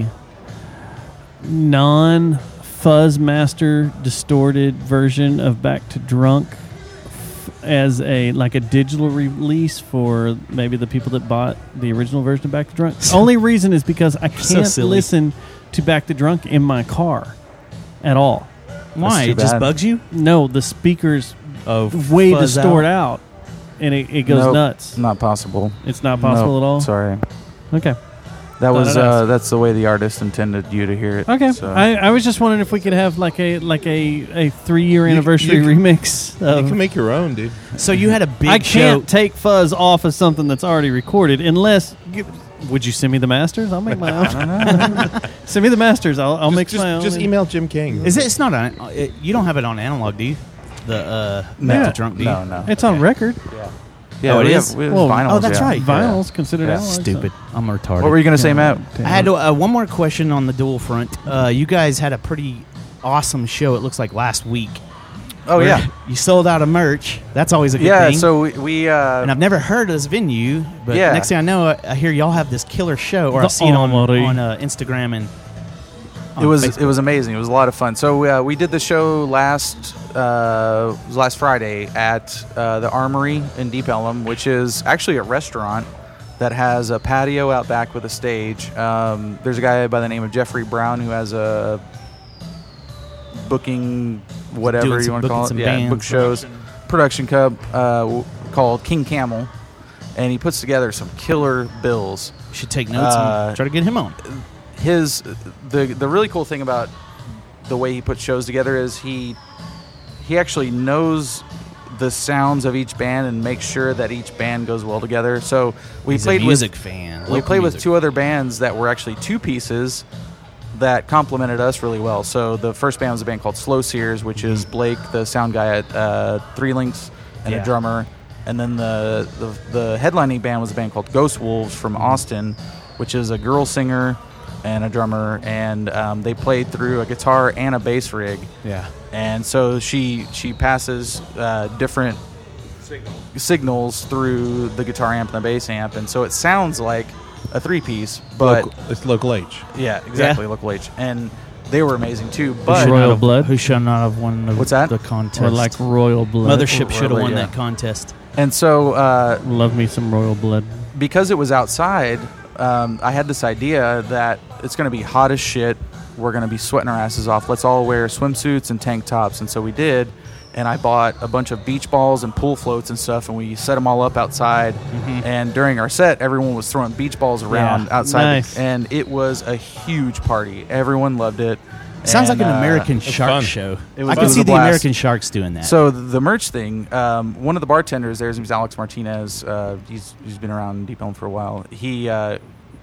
non fuzz master distorted version of Back to Drunk f- as a like a digital release for maybe the people that bought the original version of Back to Drunk? Only reason is because I So can't silly. listen to Back to Drunk in my car at all. Why? too It just bad. bugs you? No, the speakers Oh, way fuzz distort out. out, and it, it goes Nope, nuts. Not possible. It's not possible Nope, at all. Sorry. Okay. That was Thought I'd uh, ask. that's the way the artist intended you to hear it. Okay, So. I, I was just wondering if we could have like a like a, a three year You- anniversary you can- remix. You Of, can make your own, dude. So you had a big I show. can't take fuzz off of something that's already recorded unless. Would you send me the masters? I'll make my own. Send me the masters. I'll, I'll Just, make just, my own. just email Jim King. Is it? It's not on. It, you don't have it on analog, do you? The uh, No. Back to Drunk, do you? No, no. It's on record. Yeah. Yeah, Oh, it we is? have, we have Well, vinyls. oh, that's yeah. right. Vinyl's considered Yeah. analog, so- Stupid. I'm retarded. What were you gonna say, Matt? I had uh, one more question on the Duel front. Uh, you guys had a pretty awesome show. It looks like last week. Oh where yeah, you sold out a merch. That's always a good yeah. thing. So we, we uh, and I've never heard of this venue, but Yeah. next thing I know, I, I hear y'all have this killer show, or I The see it on, Armory. on uh, Instagram and. on it was Facebook. it was amazing. It was a lot of fun. So uh, we did the show last uh, it was last Friday at uh, the Armory in Deep Ellum, which is actually a restaurant that has a patio out back with a stage. Um, there's a guy by the name of Jeffrey Brown who has a booking whatever Doing you some- want to call it. booking Yeah, some book bands, shows, production cup uh, w- called King Camel, and he puts together some killer bills. Should take notes Uh, and try to get him on. His the the really cool thing about the way he puts shows together is he he actually knows the sounds of each band and makes sure that each band goes well together. So we He's a played music with fan, we local played with music. two other bands that were actually two pieces that complemented us really well. So the first band was a band called Slow Sears, which is Blake, the sound guy at uh, Three Links, and Yeah. a drummer. And then the, the the headlining band was a band called Ghost Wolves from Austin, which is a girl singer and a drummer, and um, they played through a guitar and a bass rig. Yeah. And so she she passes uh, different signals through the guitar amp and the bass amp, and so it sounds like a three piece, but Local- it's local H. Yeah, exactly, Yeah. local H, and they were amazing too. But Royal Blood? Who should not have won the, What's that? the contest? Or like Royal Blood. Mothership should have Royal, won yeah. that contest. And so, uh, love me some Royal Blood. because it was outside, um, I had this idea that it's going to be hot as shit. We're going to be sweating our asses off. Let's all wear swimsuits and tank tops. And so we did. And I bought a bunch of beach balls and pool floats and stuff, and we set them all up outside. Mhm. And during our set, everyone was throwing beach balls around Yeah. outside, Nice. and it was a huge party. Everyone loved it. Sounds And, like an uh, American it's Shark fun. show. It was I it can was see a the blast. American Sharks doing that. So the, the merch thing, um, one of the bartenders there, his name's Alex Martinez. Uh, he's he's been around Deep Elm for a while. He, uh,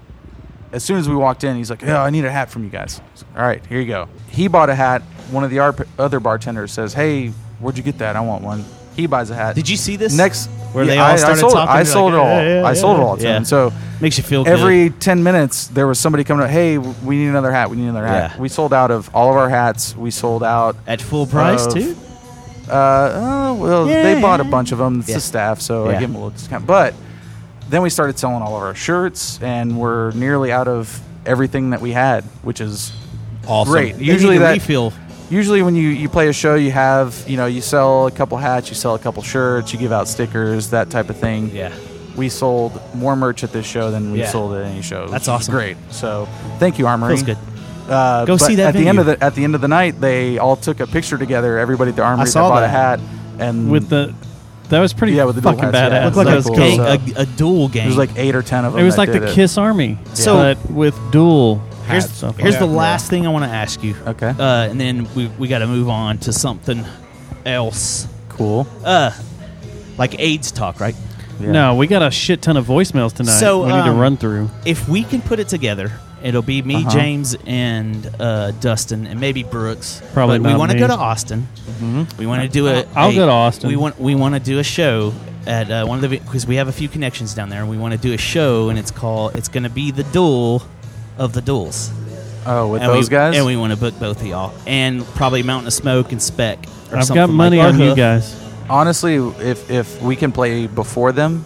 as soon as we walked in, he's like, "Yeah, I need a hat from you guys." I was like, all right, here you go. He bought a hat. One of the ar- other bartenders says, "Hey, where'd you get that? I want one." He buys a hat. Did you see this? Next, Where yeah, they all I, started I sold, talking? I You're sold like, it all. yeah, yeah, I sold it yeah. all to Yeah. him. So Makes you feel good. every ten minutes there was somebody coming up. Hey, we need another hat. We need another hat. Yeah. We sold out of all of our hats. We sold out at full price of- too. Uh, oh, well, Yeah, they bought a yeah. bunch of them. It's Yeah. the staff, so I Yeah. give them a little discount. But then we started selling all of our shirts, and we're nearly out of everything that we had, which is Awesome. great. They Usually need a that refill. Usually when you, you play a show, you have you know you sell a couple hats, you sell a couple shirts, you give out stickers, that type of thing. Yeah. We sold more merch at this show than we Yeah. sold at any show. which That's is awesome. Great. So thank you, Armory. Feels good. Uh, Go but see that at the end of venue. the at the end of the night. They all took a picture together. Everybody at the Armory that saw bought a that. hat and With the, that was pretty Yeah, with the dual fucking hats, yeah. badass. Looked like That a was gang- cool. a, a dual game. There's like eight or ten of them. It was that like did the it. Kiss Army, So- but with dual Here's, hats. stuff here's like the that. last thing I want to ask you. Okay. Uh, and then we we got to move on to something else. Cool. Uh, like AIDS talk, right? No, we got a shit ton of voicemails tonight. So we need to um, run through. If we can put it together, it'll be me, Uh-huh. James, and uh, Dustin, and maybe Brooks. Probably But we not want to me. go to Austin. Mm-hmm. We want to do a. I'll a- go to Austin. We want we want to do a show at uh, one of the because we have a few connections down there. and We want to do a show, and it's called. It's going to be the duel of the duels. Oh, with And those we, guys? And we want to book both of y'all, and probably Mountain of Smoke and Spec. Or I've something got money like on you Hoof. guys. Honestly, if if we can play before them,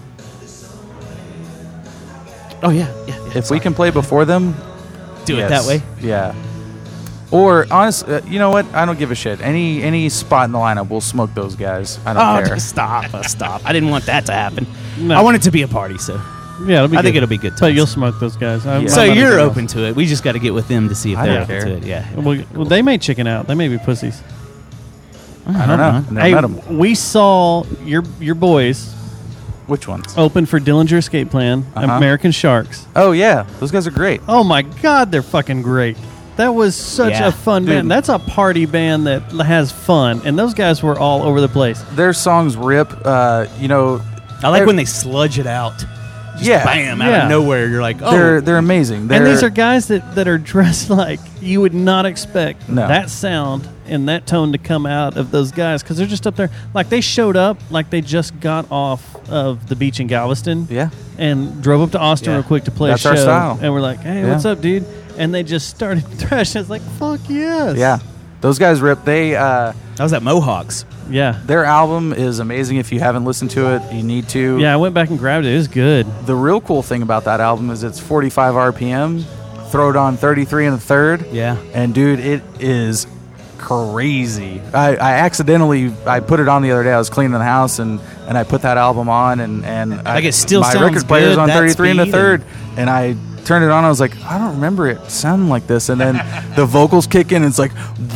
Oh yeah, yeah. yeah if we can play before them, Do it yes. that way? Yeah. Or honestly, uh, you know what? I don't give a shit. Any any spot in the lineup, we'll smoke those guys. I don't Oh, care. stop! uh, Stop! I didn't want that to happen. No. I want it to be a party, so Yeah, it'll be I think good. it'll be good. But times. you'll smoke those guys. I- So my money's you're on open to it. We just got to get with them to see if I they're don't open care. to it. Yeah. those. Well, well, they may chicken out. They may be pussies. I don't know. I never Hey, met 'em. we saw your your boys Which ones? open for Dillinger Escape Plan, Uh-huh. American Sharks. Oh yeah, those guys are great. Oh my God, they're fucking great. That was such Yeah. a fun Dude. band. That's a party band that has fun, and those guys were all over the place. Their songs rip. Uh, you know, I like they're- when they sludge it out. Just Yeah. bam, out Yeah. of nowhere. You're like, oh. they're they're amazing. They're, And these are guys that, that are dressed like you would not expect No. that sound and that tone to come out of those guys because they're just up there. Like they showed up like they just got off of the beach in Galveston. Yeah. And drove up to Austin Yeah. real quick to play That's a our show. style. And we're like, hey, Yeah. what's up, dude? And they just started thrashing. It's like, fuck yes. Yeah, those guys rip. They uh, That was at Mohawks. Yeah. their album is amazing. If you haven't listened to it, you need to. Yeah, I went back and grabbed it. It was good. The real cool thing about that album is it's forty-five R P M. Throw it on thirty-three and a third. Yeah. And dude, it is crazy. I, I accidentally I put it on the other day. I was cleaning the house and, and I put that album on and and I, Like, it still my sounds record player's good, on that thirty-three and a speed third, and I turned it on. I was like, I don't remember it sounding like this. And then the vocals kick in. And it's like,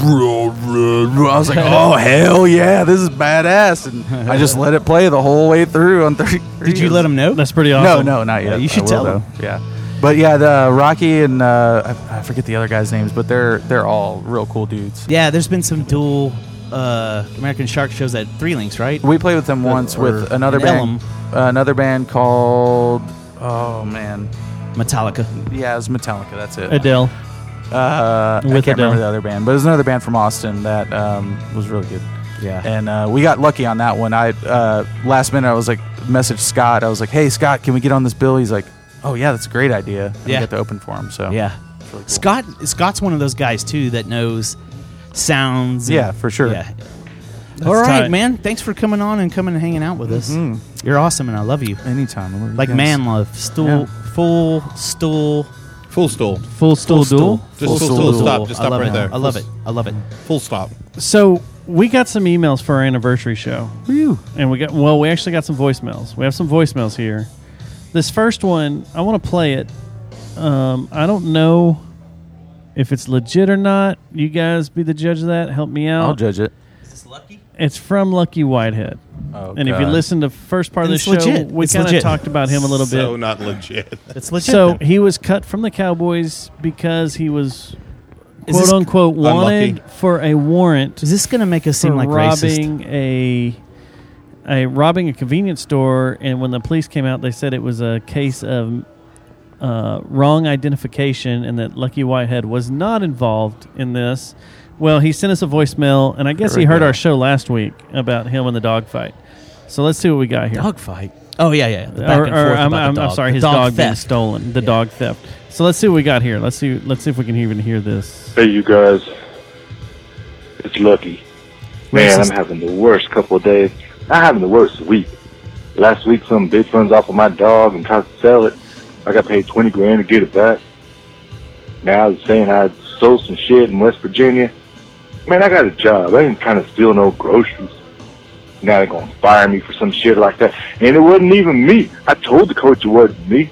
I was like, oh hell yeah, this is badass. And I just let it play the whole way through on thirty. Did you let them know? That's pretty No, awesome. no, not yet. Yeah, you should I will, tell though. them. Yeah, but yeah, the Rocky and uh, I, I forget the other guys' names, but they're they're all real cool dudes. Yeah, there's been some dual uh, American Shark shows at Three Links, right? We played with them Or- once or with another in band, Elm. uh, another band called oh man, Metallica. Yeah, it was Metallica. That's it. Adele. Uh, I With can't Adele. remember the other band, but it was another band from Austin that um, was really good. Yeah. And uh, we got lucky on that one. I uh, last minute I was like, messaged Scott. I was like, hey Scott, can we get on this bill? He's like, oh yeah, that's a great idea. And Yeah. we got to open for him. So Yeah. it's really cool. Scott Scott's one of those guys too that knows sounds. and- Yeah, for sure. Yeah. That's All right, tight. man. Thanks for coming on and coming and hanging out with us. Mhm. You're awesome, and I love you. Anytime. I love you Like guys. man love. Stool. Yeah. Full stool. Full stool. Full stool duel. Just Full full stool stool. duel. Stop. Just I stop love right it. there. I love it. I love it. Full stop. So we got some emails for our anniversary show. Woo. And we got well, we actually got some voicemails. We have some voicemails here. This first one, I want to play it. Um, I don't know if it's legit or not. You guys be the judge of that. Help me out. I'll judge it. It's from Lucky Whitehead. Oh, and if you God. listen to the first part of the It's show, legit. we It's kind of legit. talked about him a little bit. So not legit. It's legit. So then. he was cut from the Cowboys because he was Is quote this unquote wanted unlucky? for a warrant Is this going to make us for seem like racist? robbing a a robbing a convenience store. And when the police came out, they said it was a case of uh, wrong identification and that Lucky Whitehead was not involved in this. Well, he sent us a voicemail, and I guess There he we heard go. our show last week about him and the dog fight. So let's see what we got here. Dogfight. Oh yeah, yeah. The back Or- and or forth I'm, about I'm, the I'm dog. sorry, The his dog dog, being theft. stolen. The Yeah. dog theft. So let's see what we got here. Let's see. Let's see if we can even hear this. Hey, you guys. It's Lucky. Man, Racist. I'm having the worst couple of days. I'm having the worst week. Last week, some bitch runs off with my dog and tries to sell it. I got paid twenty grand to get it back. Now they're saying I sold some shit in West Virginia. Man, I got a job. I ain't trying to steal no groceries. Now they're going to fire me for some shit like that. And it wasn't even me. I told the coach it wasn't me.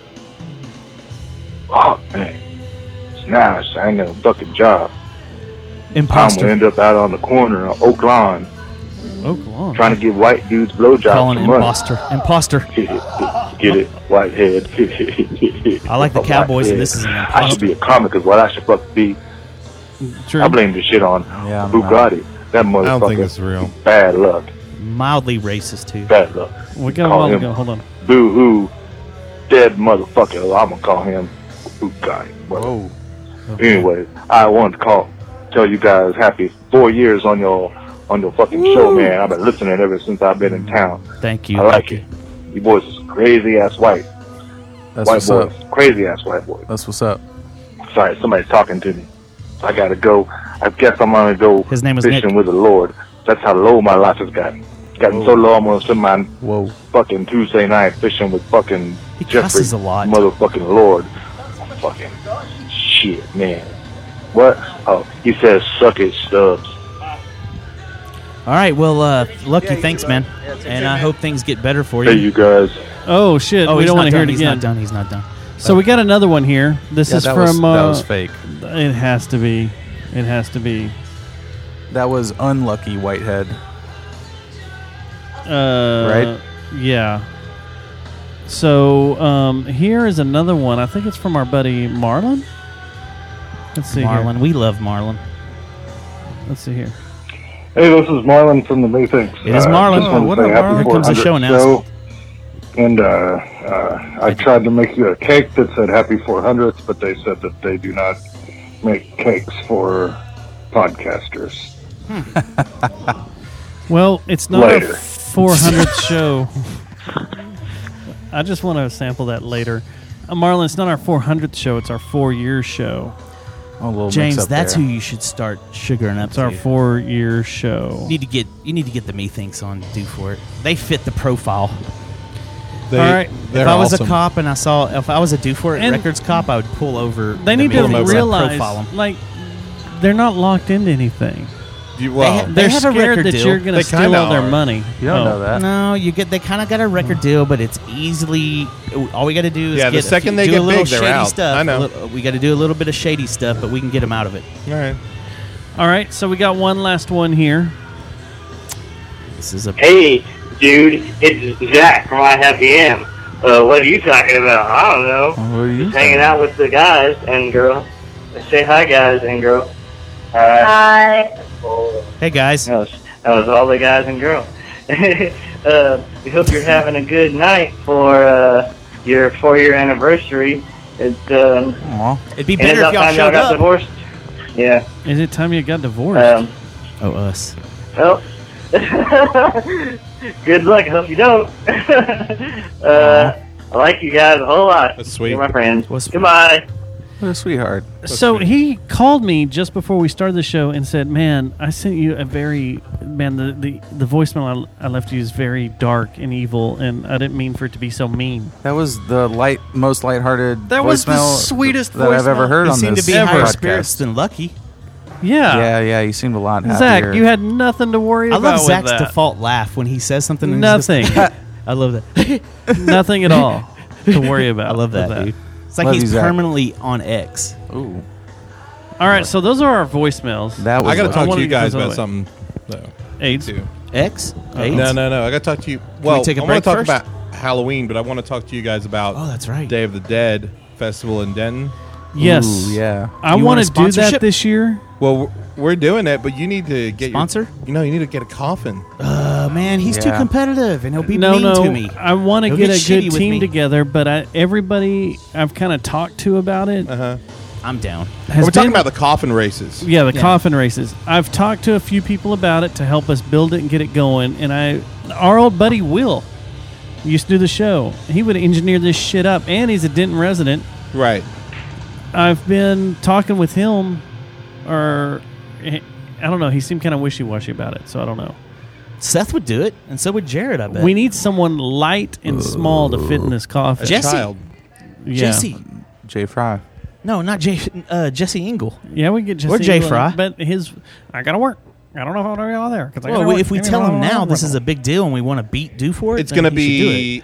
Oh, man. Now I ain't got a fucking job. I'm Imposter. gonna end up out on the corner of Oak Lawn Oh, long. trying to give white dudes blowjobs Calling for money. imposter. Imposter. Get it, whitehead. I like the A Cowboys, and whitehead. this is an I should imposter. be a comic is what I should fucking be. True. I blame this shit on Yeah, I'm Bugatti. That I don't think motherfucker. it's real. Bad luck. Mildly racist too. Bad luck. We got a Call while to him go. Hold on. Boo hoo. Dead motherfucker. I'm gonna call him Bugatti. Whoa. Anyway, I wanted to call, tell you guys happy four years on your on your fucking show, man. I've been listening ever since I've been in town. Thank you. I like Lucky. it. You boys is crazy ass white. That's white what's boys. up. Crazy ass white boys. That's what's up. Sorry, somebody's talking to me. I gotta go. I guess I'm gonna go His name is fishing Nick. with the Lord. That's how low my life has gotten. Gotten so low I'm gonna spend my Whoa. fucking Tuesday night fishing with fucking He Jeffrey cusses a lot. motherfucking Lord. Fucking shit, man. What? Oh, he says suck it, Stubbs. All right. Well, uh, Lucky, thanks, man. And I hope things get better for you. Hey, you guys. Oh shit! Oh, we he's don't not want to hear done. it He's again. not done. He's not done. So we got another one here. This Yeah, is that from. was, uh, that was fake. It has to be. It has to be. That was unlucky Whitehead. Uh, Right? Yeah. So um, here is another one. I think it's from our buddy Marlon. Let's see Marlon, here. we love Marlon. Let's see here. Hey, this is Marlon from the Methinks. It is Uh, Marlon. just wanted Oh, what to say up, happy Marlon? Here comes the show four hundredth announcement. And uh, uh, I tried to make you a cake that said happy four hundredth, but they said that they do not make cakes for podcasters. Well, it's not Later. our four hundredth show. I just want to sample that later. Uh, Marlon, it's not our four hundredth show. It's our four-year show. Oh, a little James, mix up that's there. who you should start sugaring up It's our to. four-year show. You need to get you need to get the Methinks on to do for it. They fit the profile. They, All right. they're If I was awesome. a cop and I saw if I was a do for it And records cop, I would pull over. They the need to Methinks and realize, profile 'em. like, they're not locked into anything. You, well, They're have a scared record that deal. you're going They to steal kinda all their are. money. You don't Oh. know that. No, you get. They kind of got a record deal, but it's easily. All we got to do is Yeah, the get a second few- they do get a little big, they're shady out. stuff. I know. A little- we got to do a little bit of shady stuff, but we can get them out of it. All right. All right, so we got one last one here. This is a. Hey, dude, it's Zach from I Happy Am. Uh, what are you talking about? I don't know. What are you Just hanging out with the guys and girl. Say hi, guys and girl. Hi. Hey guys. That was, that was all the guys and girl. uh, we hope you're having a good night for uh, your four-year anniversary. It's um. It'd be and better it's if y'all time showed got up. divorced. Yeah. Is it time you got divorced? Um. Oh, us. Well. Good luck. I hope you don't. uh, I like you guys a whole lot. That's sweet. You're my friends. What's Goodbye. What a sweetheart. So he called me just before we started the show and said, "Man, I sent you a very man. The the, the voicemail I, I left you is very dark and evil, and I didn't mean for it to be so mean." That was the light, most lighthearted. That was the voicemail sweetest that I've ever voicemail. heard You on seem this to be higher podcast. spirits than Lucky. Yeah, Yeah, yeah, you seemed a lot happier. Zach, you had nothing to worry I about. love Zach's with that. default laugh when he says something. And Nothing. he's just- I love that. Nothing at all to worry about. I love that, with dude. It's like Love he's you, Zach. permanently on X. Ooh, All right, so those are our voicemails. that was. I got to what- talk wanna to you get guys this about on the way. something. Though, AIDS. too. X? AIDS? No, no, no. I got to talk to you. Well, we take a I break want to talk first? about Halloween, but I want to talk to you guys about Oh, that's right. Day of the Dead Festival in Denton. Yes. Ooh, yeah. I You want want a to do that sponsorship? this year. Well, we're- we're doing it, but you need to get Sponsor? Your, you know, you need to get a coffin. Uh, man, he's too Yeah. competitive, and he'll be no, mean no. to me. I want to He'll get, get a shitty good with team me. together, but I, everybody I've kind of talked to about it Uh huh. I'm down. has We're talking been- about the coffin races. yeah, the Yeah. coffin races. I've talked to a few people about it to help us build it and get it going, and I, our old buddy Will, used to do the show. He would engineer this shit up, and he's a Denton resident. Right. I've been talking with him, or I don't know. He seemed kind of wishy-washy about it, so I don't know. Seth would do it, and so would Jared, I bet. We need someone light and small to fit in this coffin. A Jesse. child. Yeah. Jesse. Jay Fry. No, not Jay, uh, Jesse Engel. Yeah, we get Jesse. Or Jay England, Fry. but his I gotta work. I don't know if I'll be out there. 'cause I Well, gotta we, work. if we Maybe tell I'll- him now I'll- this is a big deal and we want to beat do for it, It's then going to he should do it. be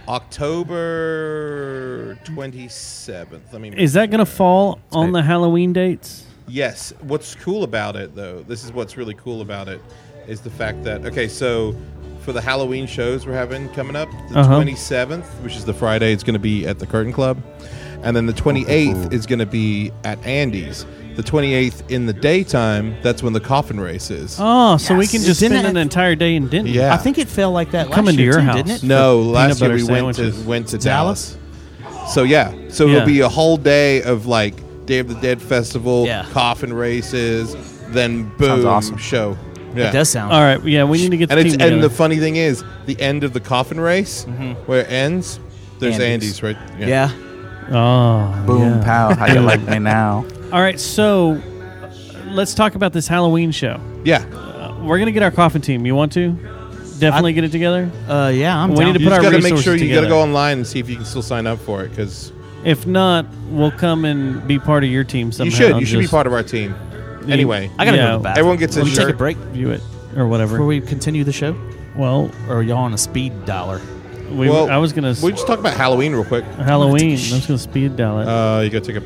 October twenty-seventh. I mean, Is that gonna fall on the Halloween dates? yes. What's cool about it, though, this is what's really cool about it, is the fact that, okay, so for the Halloween shows we're having coming up, the Uh-huh. twenty-seventh, which is the Friday, it's going to be at the Curtain Club. And then the twenty-eighth is going to be at Andy's. The twenty-eighth in the daytime, that's when the coffin race is. Oh, so we can just Didn't spend it- an entire day in Denton. Yeah. I think it fell like that last Coming to year your too, house. didn't it? No, For last year peanut we butter went to sandwiches. went to Dallas? Dallas. So yeah, so Yeah. it'll be a whole day of like Day of the Dead festival, Yeah. coffin races, then boom, Sounds awesome. show. Yeah. It does sound. All right. Yeah, we need to get the And team it's and together. the funny thing is, the end of the coffin race, where it ends, there's Andy's. Andy's, right? Yeah. oh, Boom, yeah. pow. How you like me now? All right. So let's talk about this Halloween show. Yeah. Uh, we're gonna get our coffin team. You want to? Definitely get it together. Uh, yeah, I'm We down. need to You put just our got to make resources sure you got to together. go online and see if you can still sign up for it, because If not, we'll come and be part of your team somehow. you should. You should be Just- part of our team. Anyway, I gotta Yeah. go to the bathroom. everyone gets a Let me take a shirt. break view it or whatever. before we continue the show. Well, Or are y'all on a speed dialer? we, Well, I was gonna s- We just talk about Halloween real quick. Halloween. I was gonna speed dial it. Uh, you got to take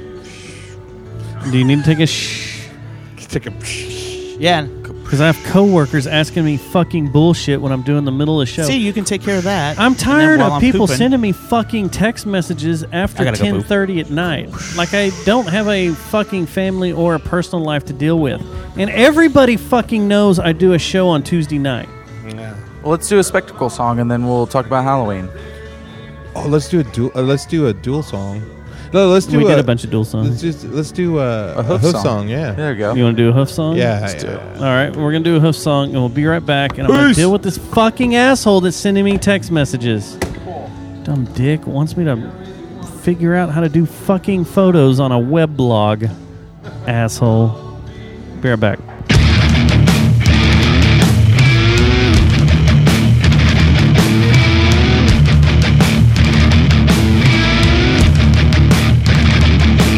Do you need to take a shh? a take a. Yeah. Because I have coworkers asking me fucking bullshit when I'm doing the middle of the show. See, you can take care of that. I'm And then tired while of I'm people pooping- sending me fucking text messages I after gotta go ten poop. thirty at night. Like I don't have a fucking family or a personal life to deal with, and everybody fucking knows I do a show on Tuesday night. Yeah. Well, let's do a spectacle song and then we'll talk about Halloween. Oh, let's do a dual. Uh, let's do a dual song. No, let's do. We a, did a bunch of dual songs. Let's just let's do a, A hoof hoof song. song. Yeah. There you go. You want to do a hoof song? Yeah. Let's do yeah. it. All right, we're gonna do a hoof song, and we'll be right back. And I'm gonna Peace. deal with this fucking asshole that's sending me text messages. Dumb dick wants me to figure out how to do fucking photos on a web blog. Asshole. Be right back.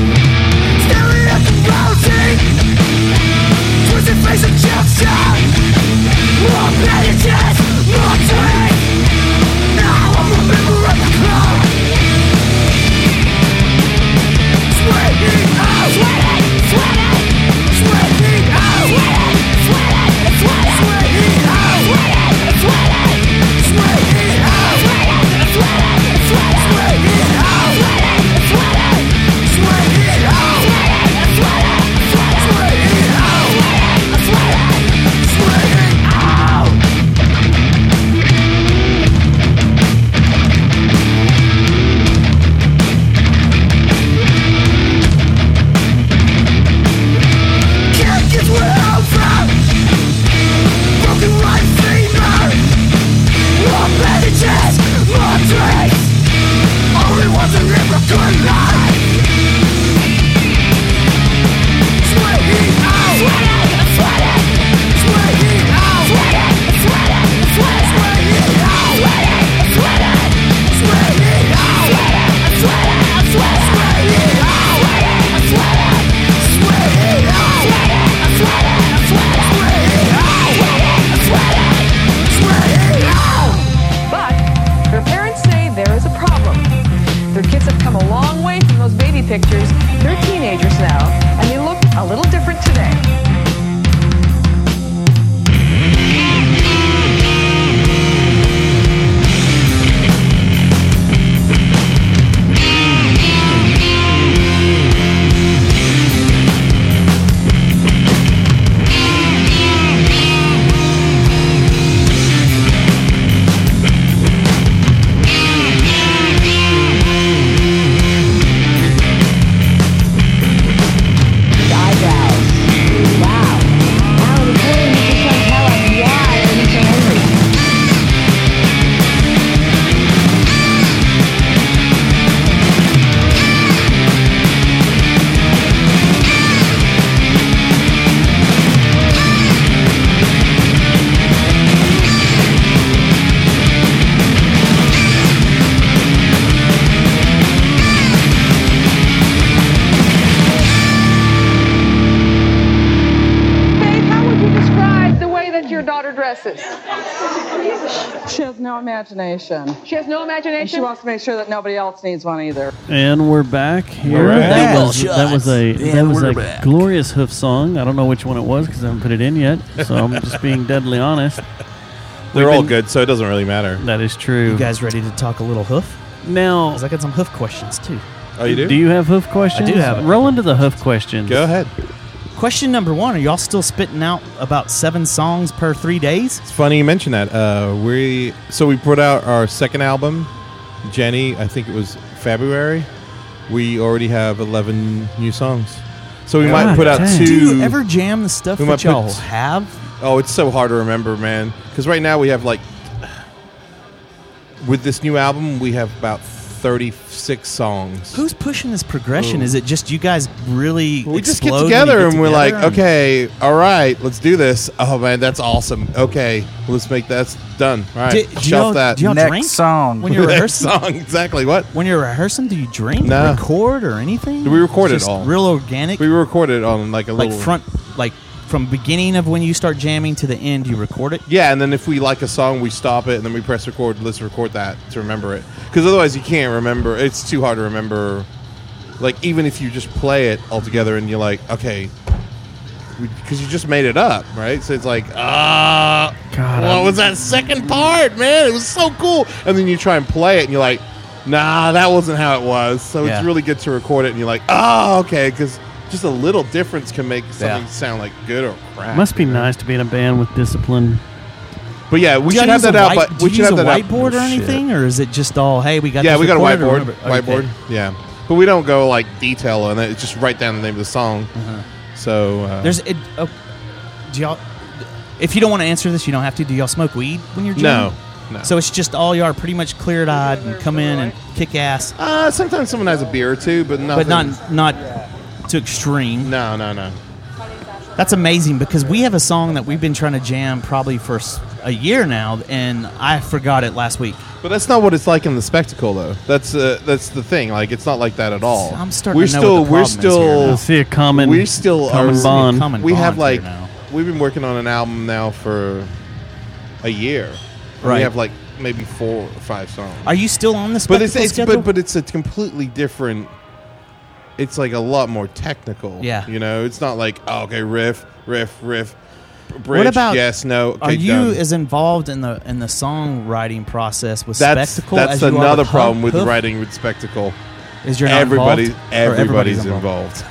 Staring at the road, twisted face and chest shot. dresses? She has no imagination. She has no imagination? And she wants to make sure that nobody else needs one either. And we're back here. We're That back. was that was a Yeah, that was we're a back. glorious hoof song. I don't know which one it was because I haven't put it in yet. So I'm just being deadly honest. They're We've all been- good, so it doesn't really matter. That is true. You guys ready to talk a little hoof? Now, 'Cause I got some hoof questions too. Oh, you do? Do you have hoof questions? I do have it. Roll into the hoof questions. Go ahead. Question number one: are y'all still spitting out about seven songs per three days? It's funny you mention that. Uh, we so we put out our second album, Jenny. I think it was February. We already have eleven new songs, so we might God put out dang. two. Do you ever jam the stuff we that might y'all put- have? Oh, it's so hard to remember, man. Because right now we have like, with this new album, we have about thirty-six songs. Who's pushing this progression? Ooh. Is it just you guys really? We just get explode when together you and get we're like, together and- okay, all right, let's do this. Oh man, that's awesome. Okay, let's make that done. All right, Do- do shelf y'all- that. do y'all Next drink song. when you're Next rehearsing? song, exactly. What? When you're rehearsing, do you drink, No. record, or anything? We record it Just all. real organic. We record it on like a like little front, like from beginning of when you start jamming to the end, you record it. Yeah, and then if we like a song, we stop it and then we press record. Let's record that to remember it, because otherwise you can't remember. It's too hard to remember. Like even if you just play it all together and you're like, okay, because you just made it up, right? So it's like, ah, God, what I'm- was that second part, man? It was so cool. And then you try and play it and you're like, nah, that wasn't how it was. So Yeah. it's really good to record it and you're like, oh, okay, because just a little difference can make something Yeah. sound like good or crap. Must be nice to be in a band with discipline. But yeah, we Do should y'all have use that a out. white- But do we you should use have a that out. whiteboard or Oh, shit. anything, or is it just all, hey, we got Yeah, this we got a recorded, whiteboard. remember- okay. Whiteboard. Yeah, but we don't go like detail on it. It's just write down the name of the song. So uh, There's it. Oh, do y'all? If you don't want to answer this, you don't have to. Do y'all smoke weed when you're No, jamming? no. So it's just all y'all are pretty much cleared eyed and come in and kick ass. Uh, sometimes someone has a beer or two, but nothing. But not not to extreme. No, no, no. That's amazing because we have a song that we've been trying to jam probably for s- a year now, and I forgot it last week. But that's not what it's like in the spectacle, though. That's uh, that's the thing. Like it's not like that at all. I'm starting we're to know still, what the we're problem is here still. now. I see a common- We still common are. bond. Common we have bond like here now. we've been working on an album now for a year. And Right. We have like maybe four or five songs. Are you still on the But spectacle it's, it's schedule? but but it's a completely different. It's like a lot more technical. Yeah. You know, it's not like oh, okay, riff, riff, riff, bridge. What about yes, no. Okay, are you done. as involved in the in the songwriting process with That's spectacle? that's as you are another with problem Hoof? with Hoof? writing with spectacle. Is you're not everybody involved? Or everybody's, everybody's involved,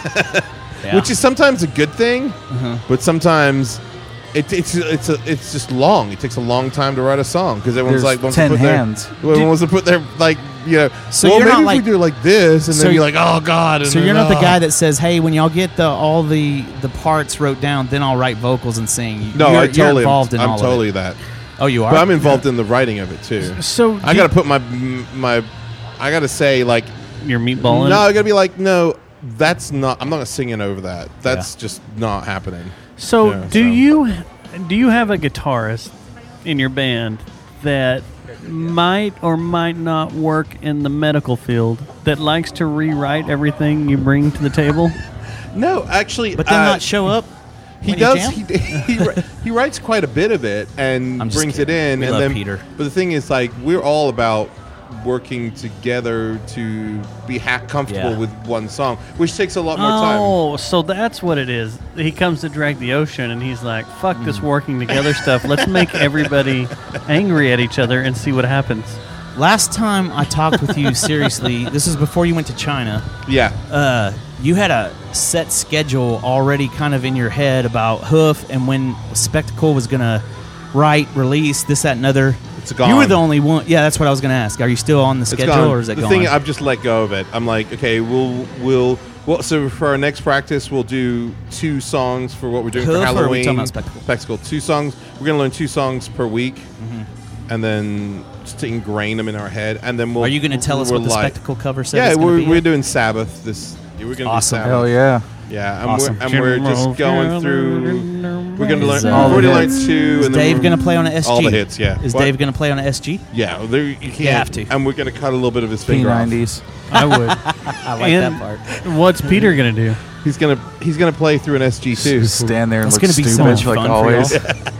Yeah. which is sometimes a good thing, Uh-huh. but sometimes. It, it's it's a, it's just long. It takes a long time to write a song because everyone's There's like wants ten to put hands. their everyone wants to put their like you know. So well, you're maybe not if like- we do like this, and So then you're you- like, oh god. And So then, you're not the oh. guy that says, "Hey, when y'all get the all the the parts wrote down, then I'll write vocals and sing." No, you're, I totally you're am- involved in I'm all totally of it. that. Oh, you are. But I'm involved in the writing of it too. So I do- got to put my my. I got to say like your meatball in No, it? I got to be like no. That's not. I'm not singing over that. That's just not happening. So, Yeah, do you do you have a guitarist in your band that might or might not work in the medical field that likes to rewrite everything you bring to the table? No, actually, But then uh, not show up. He when you does. jam? He, he ri- he writes quite a bit of it and I'm just brings it kidding. in. We and love then, Peter. But the thing is, like, we're all about working together to be ha- comfortable Yeah. with one song, which takes a lot more time. Oh, so that's what it is. He comes to Drag the Ocean and he's like, fuck this Hmm. working together stuff. Let's make everybody angry at each other and see what happens. Last time I talked with you seriously, this is before you went to China. Yeah. Uh, you had a set schedule already kind of in your head about Hoof and when Spectacle was going to write, release, this, that, and other. It's gone. You were the only one. Yeah, that's what I was going to ask. Are you still on the It's schedule gone. or is it the gone? thing? I've just let go of it. I'm like, okay, we'll we'll well. So for our next practice, we'll do two songs for what we're doing Hoof for or are we Halloween. talking about Spectacle? Spectacle. Two songs. We're gonna learn two songs per week, Mhm. and then just to ingrain them in our head, and then we'll. Are you gonna tell us we're what the like- Spectacle cover set Yeah, is gonna we're be we're at? doing Sabbath this. Yeah, we're gonna Awesome. do Sabbath. Hell yeah. Yeah, and, Awesome. we're, and we're just going through. We're gonna learn. Is, We've uh, already learned two. Is and then Dave we're- going to play on an S G? All the hits, yeah. Is What? Dave going to play on an S G? Yeah, well, there, you can't. You have to. And we're gonna cut a little bit of his finger off. P nineties. I would. I like And that part. What's Peter going to do? He's gonna he's gonna play through an S G too. Stand there and That's look gonna be so stupid much like fun for always. y'all.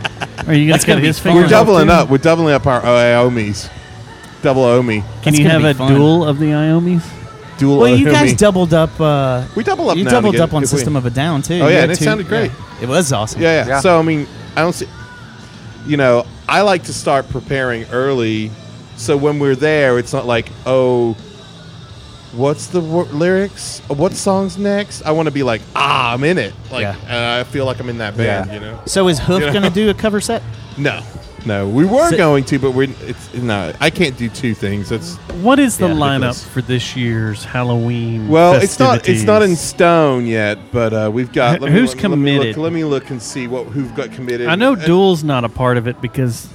Are you That's gonna gonna cut his be fun. fingers We're doubling off, up. We're doubling up our Iomis. Double Omi. Can That's you gonna have be a fun. duel of the Iomis? Dual Well, you guys Omi. doubled up. Uh, We double up You now doubled and up again, on if we- System of a Down too. Oh You yeah, had and it two- sounded great. yeah. It was awesome. Yeah, yeah, Yeah. So I mean, I don't see. You know, I like to start preparing early, so when we're there, it's not like, oh, what's the wor- lyrics? What song's next? I want to be like, ah, I'm in it. Like, Yeah. uh, I feel like I'm in that band. Yeah. You know. So is Hoof You know? gonna do a cover set? No, no, we were So- going to, but we're. It's no, I can't do two things. That's What is the Yeah, lineup ridiculous. for this year's Halloween? well, it's not. It's not in festivities? stone yet, but uh, we've got. Let me, Who's let me- let me look- committed? Let me look and see what who've got committed. I know Uh, Duel's not a part of it because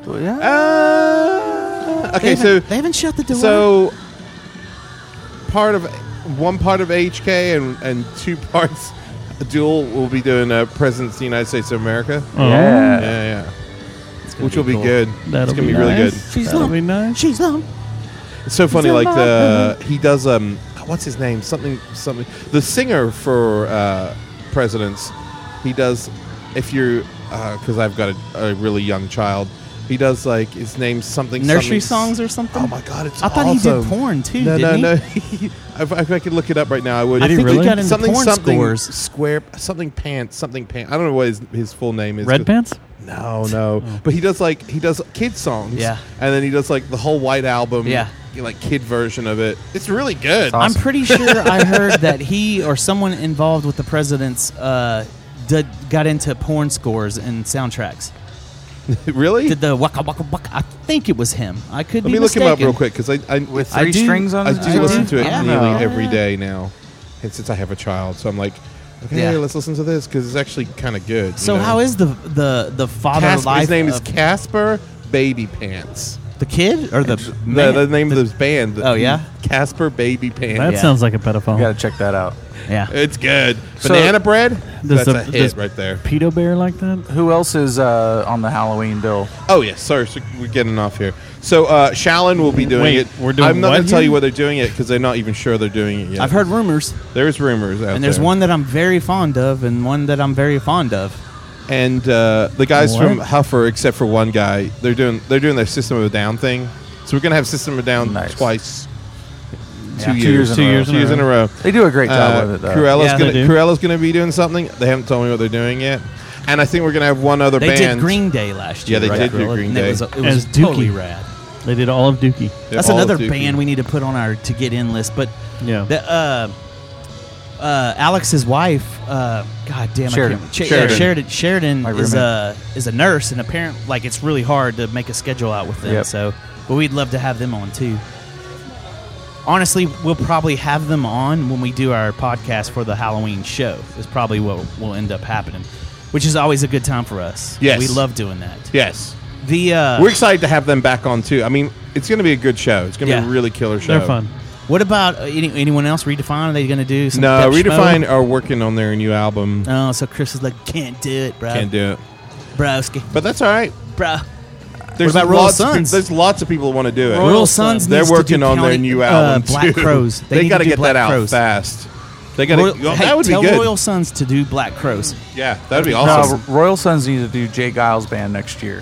Uh, They okay, haven't- so they haven't shut the door. So part of one part of H K and and two parts Duel will be doing uh, Presidents of the United States of America. Oh. Yeah, yeah, yeah. Which be will be cool. good. that'll it's gonna be, be, really nice. good. She's That'll lump. be nice. She's lump. It's so funny. It's Like a the he does um what's his name something something the singer for uh, Presidents. He does if you're because I've got a, a really young child. He does like his name's something Nursery something, songs or something. Oh my god, it's I thought awesome. he did porn too. No, didn't no, he? no. if, if I could look it up right now, I would. I think really? he got into something porn something scores. square something pants something pants. I don't know what his, his full name is. Red Pants? No, no. But he does like he does kid songs. Yeah. And then he does like the whole White Album. Yeah. Like kid version of it. It's really good. I'm pretty sure I heard that he or someone involved with the presidents uh, did, got into porn scores and soundtracks. Really? Did the waka waka waka? I think it was him. I could Let be me look mistaken. him up real quick because I, I With I three do- strings on I his do guitar? listen to it Yeah. nearly Yeah. every day now, and since I have a child, so I'm like, okay, Yeah. let's listen to this because it's actually kind of good. you So know? how is the the the father Casper, life? his name is of Casper Baby Pants. the kid or the The, man? the name of this band. Oh, yeah? Casper Baby Pants. That Yeah. sounds like a pedophile. You got to check that out. yeah. It's good. So- Banana bread. Does That's the- a hit does- right there. Pedo Bear like that? Who else is uh, on the Halloween bill? Oh yes, sorry, so we're getting off here. So uh, Shallon will be doing Wait, it. we're doing I'm not what going to tell here? you where they're doing it because they're not even sure they're doing it yet. I've heard rumors, There's rumors out and there's there. one that I'm very fond of, and one that I'm very fond of. and uh, the guys What? from Huffer, except for one guy, they're doing they're doing their System of a Down thing. So we're gonna have System of a Down Nice. twice. Yeah, Two two years, years in two a row. years, two years in a row. They do a great job Uh, with it, though. Cruella's Yeah, gonna they do. Cruella's gonna be doing something. They haven't told me what they're doing yet. And I think we're gonna have one other They band. did Green Day last Yeah, year. they right, did do Gorilla? Green And Day. It was, it was As Dookie. totally rad. They did all of Dookie. They're That's all another Dookie. band we need to put on our to get in list. But Yeah. the, uh, uh, Alex's wife, uh, God damn, Sheridan. I can't, Sh- Sheridan. Yeah, Sheridan, Sheridan My is roommate. a is a nurse, and apparently, like, it's really hard to make a schedule out with them. Yep. So, but we'd love to have them on too. Honestly, we'll probably have them on when we do our podcast for the Halloween show. Is probably what will end up happening, which is always a good time for us. Yes. we love doing that. Yes. The uh, We're excited to have them back on too. I mean, it's going to be a good show. It's going to Yeah. be a really killer show. They're fun. what about uh, any, anyone else? Redefine? Are they going to do some? No, Depeche Redefine Mode? are working on their new album. Oh, so Chris is like, can't do it, bro. Can't do it, Broski, but that's all right. bro. There's about Royal lots of Sons? peop- there's lots of people who want to do it. Royal Sons They're needs to working do on their County- new uh, album Black too. Crows. They They, need got to to do get Black that out Crows. fast. They got to. Royal, that hey, would be tell good. Royal Sons to do Black Crows. Yeah, that'd be No, awesome. Royal Sons need to do Jay Giles' band next year.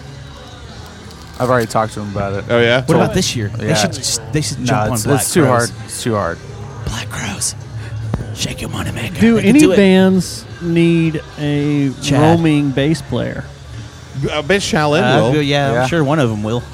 I've already talked to them about it. Oh yeah. What about this year? They Yeah. should just, they should No, jump on it's, Black it's too Crows. hard. It's too hard. Black Crows. Shake your money maker. Do They can any do it. bands need a Chad. roaming bass player? I bet Shaolin Uh, will. yeah, Yeah. I'm sure one of them will.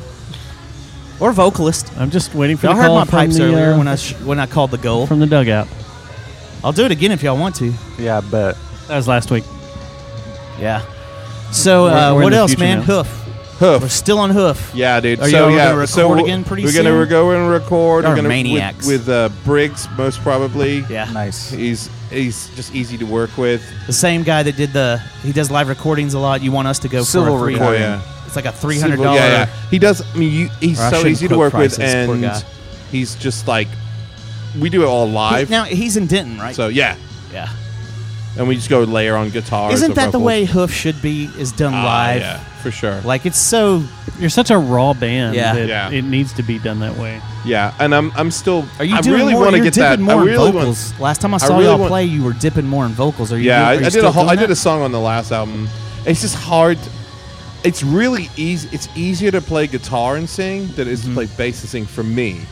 Or vocalist. I'm just waiting for Y'all the heard call my from pipes the, earlier uh, when I sh- when I called the goal. from the dugout. I'll do it again if y'all want to. Yeah, I bet. That was last week. Yeah. So We're- uh, we're in what the else, future man? now. Hoof. Hoof. We're still on Hoof. Yeah, dude. Are so y'all yeah, gonna so record we're- again pretty we're soon? gonna go and record. Y'all We're are gonna maniacs. with, with uh, Briggs most probably. Yeah. Nice. He's he's just easy to work with. The same guy that did the he does live recordings a lot. You want us to go Civil for a three recording. Oh, yeah. It's like a three hundred Civil- dollar. Yeah, yeah. He does. I mean, you, he's Or I so shouldn't easy to quote work with, prices, poor and guy. he's just like we do it all live. Now he's in Denton, right? So yeah, yeah. and we just go layer on guitars. Isn't or that the vocals. way Hoof should be? Is done Ah, live. Yeah, for sure. Like it's so. You're such a raw band Yeah. that Yeah. it needs to be done that way. Yeah, and I'm I'm still. Are you I doing really more? want to You're get dipping that. more I in really vocals. want. Last time I I saw really y'all want- play, you were dipping more in vocals. Are you? Yeah, doing- I, are you I did still a whole. doing I did that? a song on the last album. It's just hard. it's really easy. It's easier to play guitar and sing than it is Mm-hmm. to play bass and sing for me.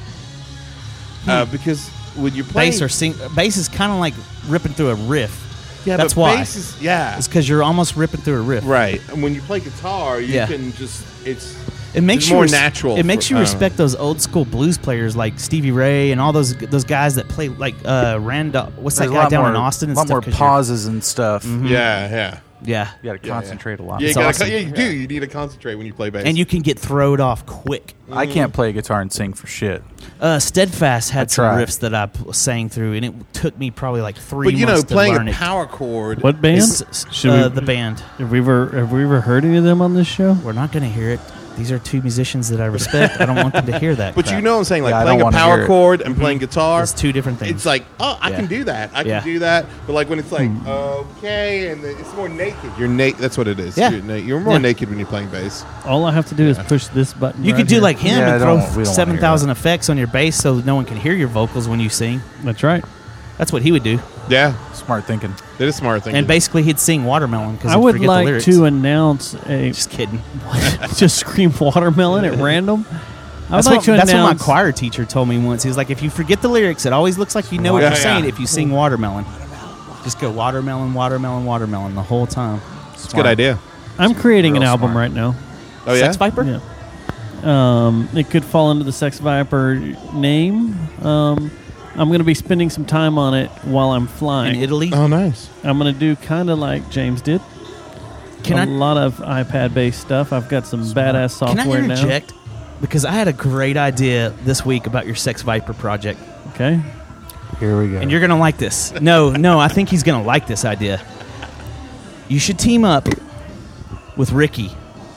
Uh, because when you're playing bass or sing, bass is kind of like ripping through a riff. Yeah, that's but why. bass is yeah. It's because you're almost ripping through a riff. Right, and when you play guitar, you Yeah. can just it's It makes it's you more res- natural. It makes for- you I don't respect those old school blues players like Stevie Ray and all those those guys that play like uh, Randolph. What's There's that a guy lot down more, in Austin? And lot stuff more 'cause you're- pauses and stuff. know. Yeah, yeah. Yeah, You got to Yeah, concentrate yeah. a lot. Yeah, you, It's gotta, awesome. yeah, you do. You need to concentrate when you play bass. and you can get throwed off quick. I can't play guitar and sing for shit. Uh, Steadfast had I some tried. riffs that I p- sang through, and it took me probably like three. but you know, months to playing learn a it. power chord. What band? It's, Should uh, we- the band. Have we ever have we ever heard any of them on this show? We're not going to hear it. These are two musicians that I respect. I don't want them to hear that. But crap. you know what I'm saying? Like Yeah, I playing don't a wanna power hear it. chord and playing guitar. It's two different things. It's like, oh, I Yeah. can do that. I can Yeah. do that. But like when it's like, okay, and the, it's more naked. You're naked. That's what it is. Yeah. You're, na- you're more Yeah. naked when you're playing bass. All I have to do is push this button. You right could do here. like him Yeah, I and don't- we throw don't wanna seven hear thousand effects on your bass so no one can hear your vocals when you sing. That's right. That's what he would do. Yeah, Smart thinking. that is smart thinking. And basically, he'd sing Watermelon because I he'd would forget the like lyrics. to announce a Just kidding. just scream watermelon at random. I would That's, like what, to that's what my announce. choir teacher told me once. He was like, if you forget the lyrics, it always looks like you know what Yeah, you're saying yeah. if you sing Watermelon. Just go Watermelon, Watermelon, Watermelon the whole time. it's a good idea. I'm creating Real an album smart. right now. Oh yeah. Sex Viper? Yeah. Um, it could fall under the Sex Viper name. Um, I'm going to be spending some time on it while I'm flying. In Italy? Oh, nice. I'm going to do kind of like James did. Can a I- lot of iPad-based stuff. I've got some badass software Can I now. interject? Because I had a great idea this week about your Sex Viper project. Okay. Here we go. And you're going to like this. No, no, I think he's going to like this idea. You should team up with Ricky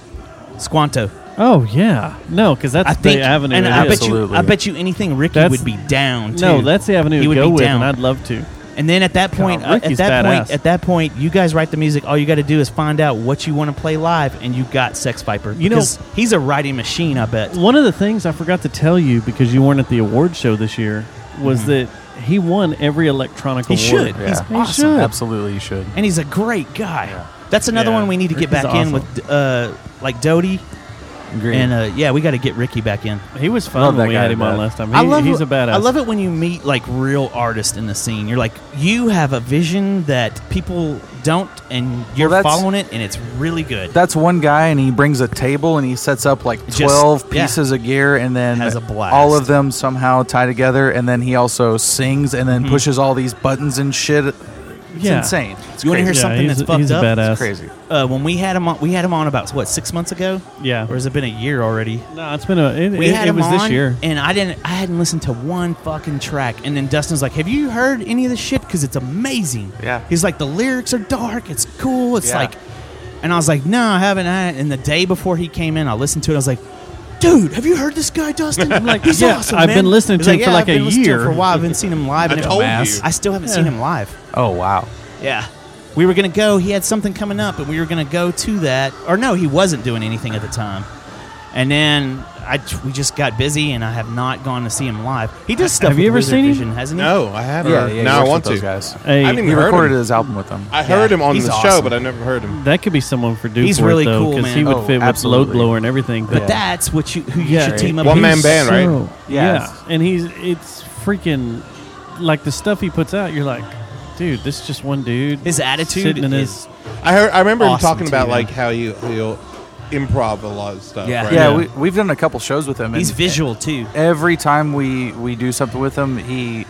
Squanto. Oh yeah, no, because that's I think, the avenue. and it I is. bet you, I bet you anything Ricky That's- would be down. To. No, that's the avenue He to would go be with, down. and I'd love to. And then at that point, God, uh, at Ricky's that badass. point, at that point, you guys write the music. All you got to do is find out what you want to play live, and you got Sex Viper. You know- Because he's a writing machine. I bet. One of the things I forgot to tell you because you weren't at the award show this year was Mhm. that he won every electronic He award. should. He's He awesome. should. Absolutely, you should. And he's a great guy. That's another Yeah. one we need to get Ricky's back in awesome. with, uh, like Doty. Agreed. And uh, yeah, we got to get Ricky back in. He was fun Love when that we guy had to him on death. last time. He, I love he's it, a badass. I love it when you meet like real artists in the scene. You're like, you have a vision that people don't, and you're Well, that's- following it, and it's really good. That's one guy, and he brings a table and he sets up like Just- twelve yeah. pieces of gear, and then Has a blast. all of them somehow tie together. And then he also sings, and then Mhm. pushes all these buttons and shit. It's Yeah. insane. It's you want to hear crazy. something he's that's a- fucked he's a up? badass. It's crazy. Uh, when we had him on, we had him on about what six months ago, Yeah. or has it been a year already? No, it's been a. It, We it, had it him was on, this year. and I didn't. I hadn't listened to one fucking track. And then Dustin's like, "Have you heard any of this shit? Because it's amazing." Yeah. He's like, "The lyrics are dark. It's cool. It's Yeah. like," and I was like, "No, I haven't." I, and the day before he came in, I listened to it. I was like, "Dude, have you heard this guy, Dustin?" I'm like, "He's Yeah, awesome." I've man." been listening He's to him like, for "Yeah, like I've been a listening to him year." for a while. I've been seeing him live. I and told everything. you. I still haven't Yeah. seen him live. Oh wow. Yeah. We were going to go. He had something coming up, and we were going to go to that. Or no, he wasn't doing anything at the time. And then I, we just got busy, and I have not gone to see him live. He does stuff Have with you ever Wizard seen him? Vision, hasn't he? No, I haven't. Yeah, yeah. now he I works want with those to. guys. Hey, I didn't even He heard recorded him. his album with them. I heard him on he's the awesome. show, but I never heard him. that could be someone for Duke. He's really though, cool, because man. he would Oh, fit with absolutely. Load Blower and everything. But that's what you who you Yeah, should team up one with. man He's band, right? so- Yeah, Yeah, it's- and he's it's freaking like the stuff he puts out. You're like, dude, this is just one dude. His attitude sitting in is his. I heard. I remember him awesome talking about too, like man. how he he'll improv a lot of stuff. Yeah. right? Yeah, Yeah. We, we've done a couple shows with him. He's and visual too. Every time we, we do something with him, he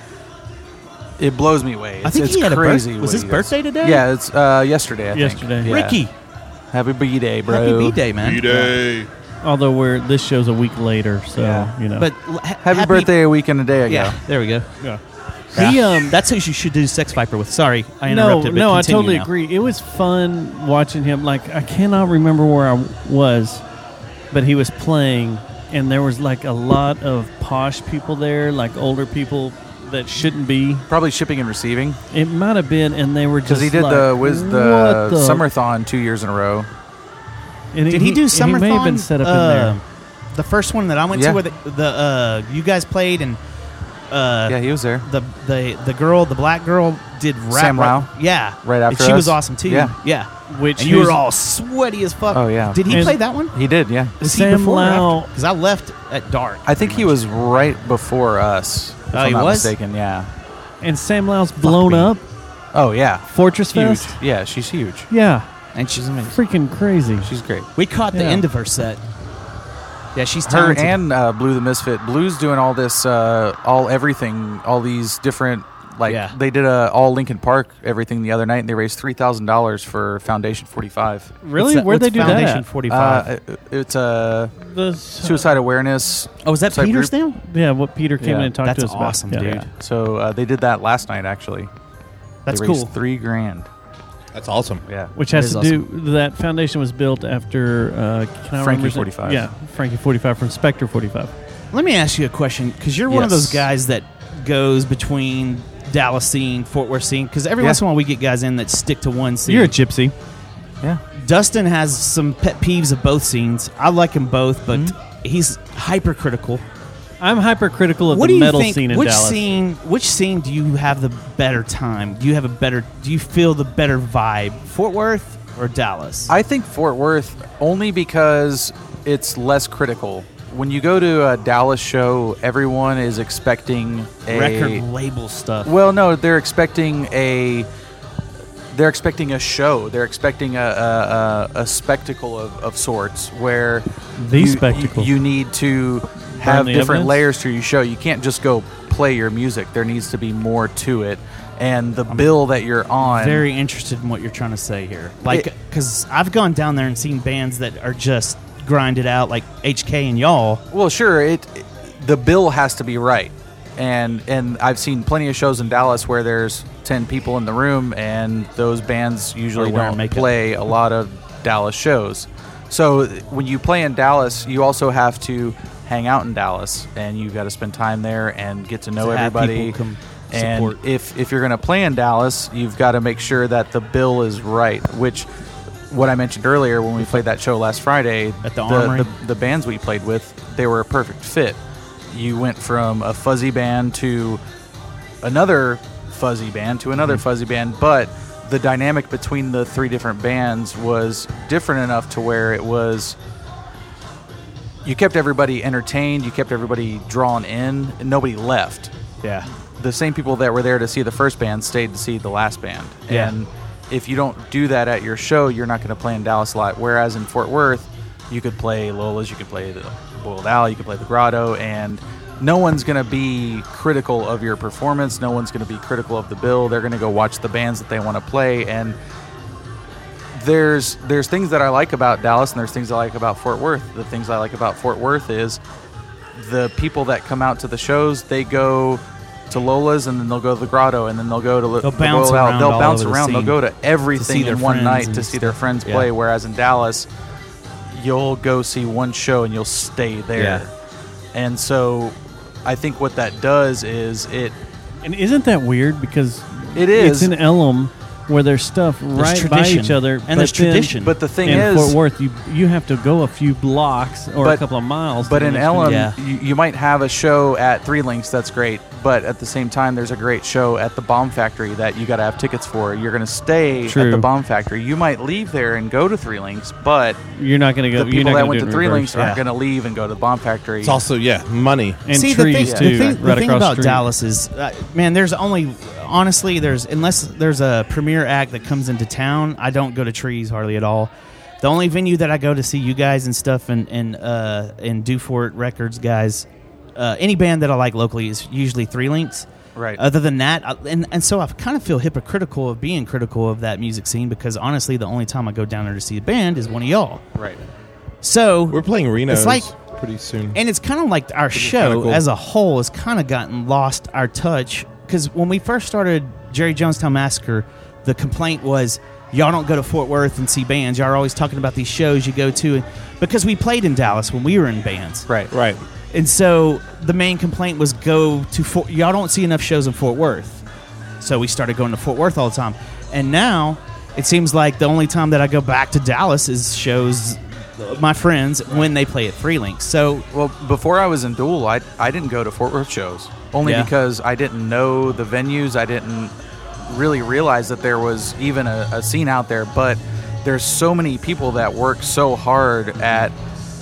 it blows me away. It's, I think it's he had a birth- crazy. was what his he does. birthday today? Yeah, it's uh, yesterday. I Yesterday. think. Yeah. Ricky, Happy B-Day, bro. happy B-Day, man. B-Day. Although we're this show's a week later, so Yeah. you know. But l- ha- Happy, birthday a week and a day ago. Yeah, there we go. yeah. He um, that's who you should do Sex Viper with. Sorry, I No, interrupted. but no, I continue totally now. agree. It was fun watching him. Like I cannot remember where I was, but he was playing, and there was like a lot of posh people there, like older people that shouldn't be. Probably shipping and receiving. It might have been, and they were just Because he did like, the was what the, the Summerthon two years in a row. And Did he, do Summerthon? He may have been set up uh, in there. The first one that I went Yeah. to, where the, the uh, you guys played, and uh, Yeah, he was there. the the the girl, the black girl, did rap. Sam right- Lau? Yeah. Right after And she us? was awesome, too. Yeah. Yeah. Which and you were who's- all sweaty as fuck. Oh, yeah. Did he And- play that one? He did, yeah. Was Sam he before Lau- Because I left at dark. I think he was right before us. If Oh, I'm he not was? mistaken, yeah. And Sam Lau's blown me. up. Oh, yeah. Fortress Huge. Fest. Yeah, she's huge. Yeah. And she's amazing. Freaking crazy. She's great. We caught the Yeah. end of her set. Yeah, she's Her talented. and uh, Blue the Misfit. Blue's doing all this, uh, all everything, all these different. Like Yeah. they did a all Lincoln Park everything the other night, and they raised three thousand dollars for Foundation forty-five. Really? What's that- Where'd they what's do Foundation that? at? forty-five? Uh, it- it's a The suicide awareness. oh, was that type Peter's group. now? Yeah, what Peter came Yeah. in and talked That's to us about. awesome, Yeah. dude. Yeah. So uh, they did that last night, actually. That's They raised cool. Three grand. That's awesome. Yeah. Which That has is to do. That foundation was built after uh, can I Frankie remember his name? forty-five. Yeah, Frankie forty-five from Spectre forty-five. Let me ask you a question, because you're one of Yes. those guys that goes between Dallas scene, Fort Worth scene, because every Yeah. once in a while we get guys in that stick to one scene. You're a gypsy. Yeah. Dustin has some pet peeves of both scenes. I like them both, but Mm-hmm. he's hypercritical. I'm hypercritical of What the do you metal think? scene in which Dallas. scene? Which scene do you have the better time? Do you have a better? Do you feel the better vibe? Fort Worth or Dallas? I think Fort Worth only because it's less critical. When you go to a Dallas show, everyone is expecting a Record label stuff. Well, no, they're expecting a. They're expecting a show. They're expecting a a, a, a spectacle of, of sorts where The you, spectacle. You, you need to have the different evidence? layers to your show. You can't just go play your music. There needs to be more to it, and the bill that you're on. Very interested in what you're trying to say here. Like, It- because I've gone down there and seen bands that are just grinded out, like H K and y'all. Well, sure. It the bill has to be right, and and I've seen plenty of shows in Dallas where there's ten people in the room, and those bands usually Are wearing don't makeup. play a lot of Dallas shows. So when you play in Dallas, you also have to hang out in Dallas, and you've got to spend time there and get to know To have everybody. people come and support. if if you're going to play in Dallas, you've got to make sure that the bill is right, which. What I mentioned earlier when we played that show last Friday, At the Armory? the, the bands we played with, they were a perfect fit. You went from a fuzzy band to another fuzzy band to another Mm-hmm. fuzzy band, but the dynamic between the three different bands was different enough to where it was you kept everybody entertained, you kept everybody drawn in, and nobody left. Yeah. The same people that were there to see the first band stayed to see the last band. Yeah. And if you don't do that at your show, you're not going to play in Dallas a lot. Whereas in Fort Worth, you could play Lola's, you could play the Boiled Owl, you could play the Grotto, and no one's going to be critical of your performance. No one's going to be critical of the bill. They're going to go watch the bands that they want to play. And there's there's things that I like about Dallas, and there's things I like about Fort Worth. The things I like about Fort Worth is the people that come out to the shows, they go to Lola's, and then they'll go to the Grotto, and then they'll go to the They'll bounce Boiled Owl. around They'll all bounce over the around. They'll scene go to to everything see their in one friends night and to see their stuff. friends Yeah. play. Whereas in Dallas, you'll go see one show and you'll stay there. Yeah. And so, I think what that does is it. And isn't that weird? Because It is. It's in Elm where there's stuff right tradition. by each other, And but there's then tradition. But the thing in is, Fort Worth, you you have to go a few blocks or a But- couple of miles. to But the in next Elm, one. Yeah. you, you might have a show at Three Links that's great, but at the same time, there's a great show at the Bomb Factory that you got to have tickets for. You're going to stay at True. the Bomb Factory. You might leave there and go to Three Links, but you're not going to go. the you're people not that gonna went do to it in Three reverse. Links aren't Yeah. going to leave and go to the Bomb Factory. It's also, yeah, money. And See, trees the too, thing, the thing, right the thing across about the street. Dallas is, uh, man, there's only, honestly, there's unless there's a premier act that comes into town, I don't go to Trees hardly at all. The only venue that I go to see you guys and stuff and and uh, and Dufort Records guys, uh, any band that I like locally is usually Three Links. Right. Other than that, I, and and so I kind of feel hypocritical of being critical of that music scene because honestly, the only time I go down there to see a band is one of y'all. Right. So We're playing Reno's It's like pretty soon. and it's kind of like our is show kinda cool. as a whole has kind of gotten lost our touch because when we first started Jerry Jonestown Massacre, the complaint was y'all don't go to Fort Worth and see bands. Y'all are always talking about these shows you go to because we played in Dallas when we were in bands. Right. Right. And so the main complaint was go to Fort. Y'all don't see enough shows in Fort Worth. So we started going to Fort Worth all the time. And now it seems like the only time that I go back to Dallas is shows my friends when they play at Three Links. So Well, before I was in Duel, I I didn't go to Fort Worth shows only Yeah. because I didn't know the venues. I didn't. really realize that there was even a, a scene out there, but there's so many people that work so hard at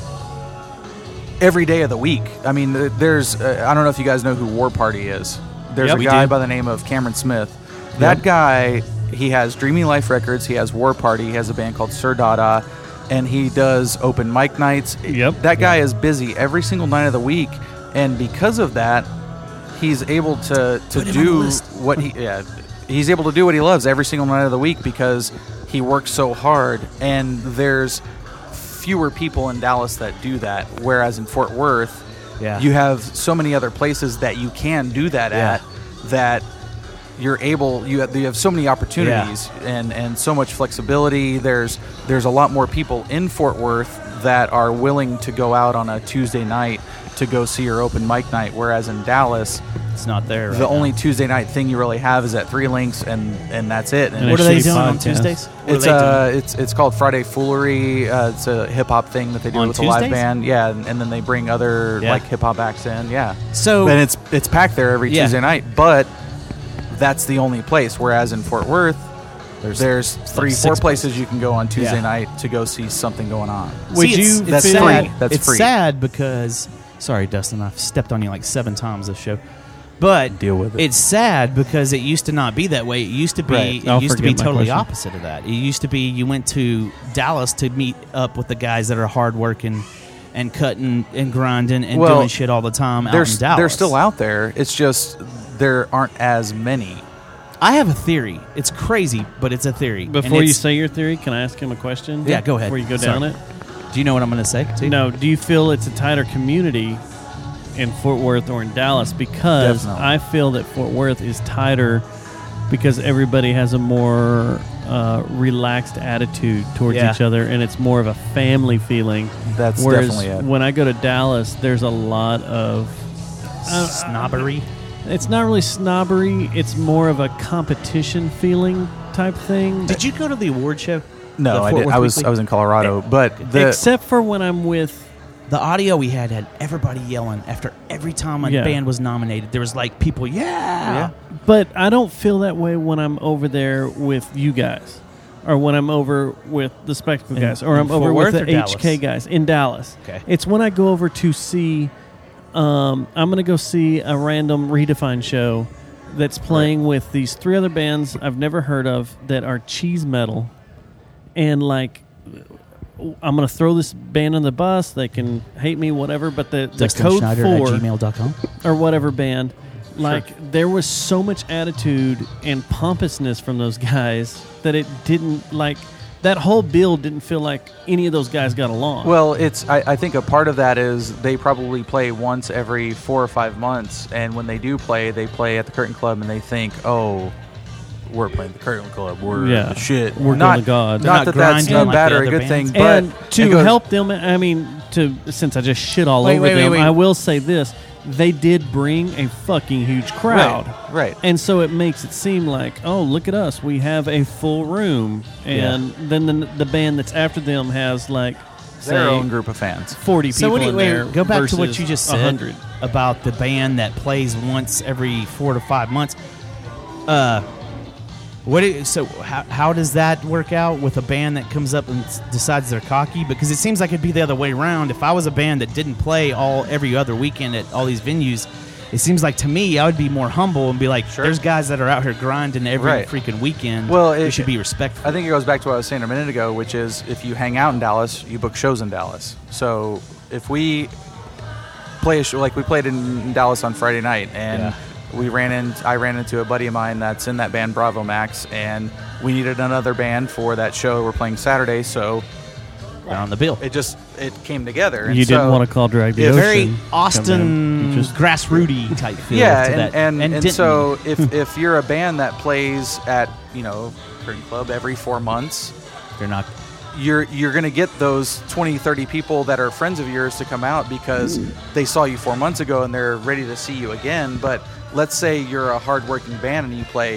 every day of the week. I mean, there's uh, I don't know if you guys know who War Party is. There's Yep, a we guy do. by the name of Cameron Smith. That Yep. guy, he has Dreamy Life Records, he has War Party, he has a band called Sir Dada, and he does open mic nights. Yep. That guy is busy every single night of the week, and because of that, he's able to, to Put him on the do list. what he yeah, he's able to do what he loves every single night of the week because he works so hard, and there's fewer people in Dallas that do that, whereas in Fort Worth, Yeah. you have so many other places that you can do that Yeah. at that you're able you have, you have so many opportunities and, and so much flexibility. There's there's a lot more people in Fort Worth that are willing to go out on a Tuesday night to go see your open mic night, whereas in Dallas it's not there. the right only now. Tuesday night thing you really have is at Three Links, and and that's it. And What it's are they just- doing on Tuesdays? What It's are they uh, doing? it's it's called Friday Foolery. Uh, it's a hip hop thing that they do On with a live Tuesdays? band. Yeah, and, and then they bring other Yeah. like hip hop acts in. Yeah. So- and it's it's packed there every Yeah. Tuesday night, but that's the only place. Whereas in Fort Worth, There's there's, like three, six four places. places you can go on Tuesday Yeah. night to go see something going on. See, it's, That's it's free. sad. That's it's free. sad because sorry, Dustin, I've stepped on you like seven times this show. But Deal with it. It's sad because it used to not be that way. It used to be Right. it I'll used to be forget my totally question. opposite of that. It used to be you went to Dallas to meet up with the guys that are hardworking and cutting and grinding and Well, doing shit all the time out They're, in Dallas. they're still out there. It's just there aren't as many. I have a theory. It's crazy, but it's a theory. And Before you it's- say your theory, can I ask him a question? Yeah, go ahead. Before you go Sorry. down it? Do you know what I'm going to say? Too? No. Do you feel it's a tighter community in Fort Worth or in Dallas? Because Definitely. I feel that Fort Worth is tighter because everybody has a more uh, relaxed attitude towards Yeah. each other, and it's more of a family feeling. That's Whereas definitely it. when I go to Dallas, there's a lot of uh, Snobbery. It's not really snobbery. It's more of a competition feeling type thing. Did you go to the award show? No, The I Fort did. Worth I was Weekly? I was in Colorado, but the Except for when I'm with The audio we had had everybody yelling after every time a Yeah. band was nominated. There was like people, yeah. Yeah. But I don't feel that way when I'm over there with you guys, or when I'm over with the Spectacle In- guys, or in I'm Fort over Worth with or the Dallas? H K guys in Dallas. Okay. It's when I go over to see. Um, I'm going to go see a random Redefine show that's playing with these three other bands I've never heard of that are cheese metal, and like. I'm going to throw this band on the bus. They can hate me, whatever. But the, the Dustin code Schneider four at gmail dot com. or whatever band, like there was so much attitude and pompousness from those guys that it didn't like that whole bill didn't feel like any of those guys got along. Well, it's. I, I think a part of that is they probably play once every four or five months, and when they do play, they play at the Curtain Club, and they think, "Oh, we're playing the Curtain Club. We're Yeah. the shit. We're not going to God." Not, They're not that that's grinding a like bad the or a other good bands. thing, but and to it goes- help them, I mean, to since I just shit all Wait, over wait, wait, them, wait. I will say this: they did bring a fucking huge crowd, Right, right. And so it makes it seem like, oh, look at us, we have a full room, and then the, the band that's after them has like say their own group of fans. forty people So what do you, in wait, there. go back to what versus you just one said hundred. about the band that plays once every four to five months. Uh, what? Do, so how, how does that work out with a band that comes up and s- decides they're cocky? Because it seems like it'd be the other way around. If I was a band that didn't play all every other weekend at all these venues, it seems like to me I would be more humble and be like, "There's guys that are out here grinding every Right. freaking weekend. Well, we it- should be respectful." I think it goes back to what I was saying a minute ago, which is if you hang out in Dallas, you book shows in Dallas. So if we play a show, like we played in Dallas on Friday night, and Yeah. we ran in, I ran into a buddy of mine that's in that band Bravo Max, and we needed another band for that show. We're playing Saturday, so They're on the bill. it just it came together. And You didn't so want to call Drag the if- Ocean. Very come Austin, in. You just grassrooty type feel yeah, to and that. and, and, Denton. so if if you're a band that plays at you know Curtain Club every four months, they're not. you're you're going to get those twenty, thirty people that are friends of yours to come out because they saw you four months ago and they're ready to see you again. But let's say you're a hardworking band and you play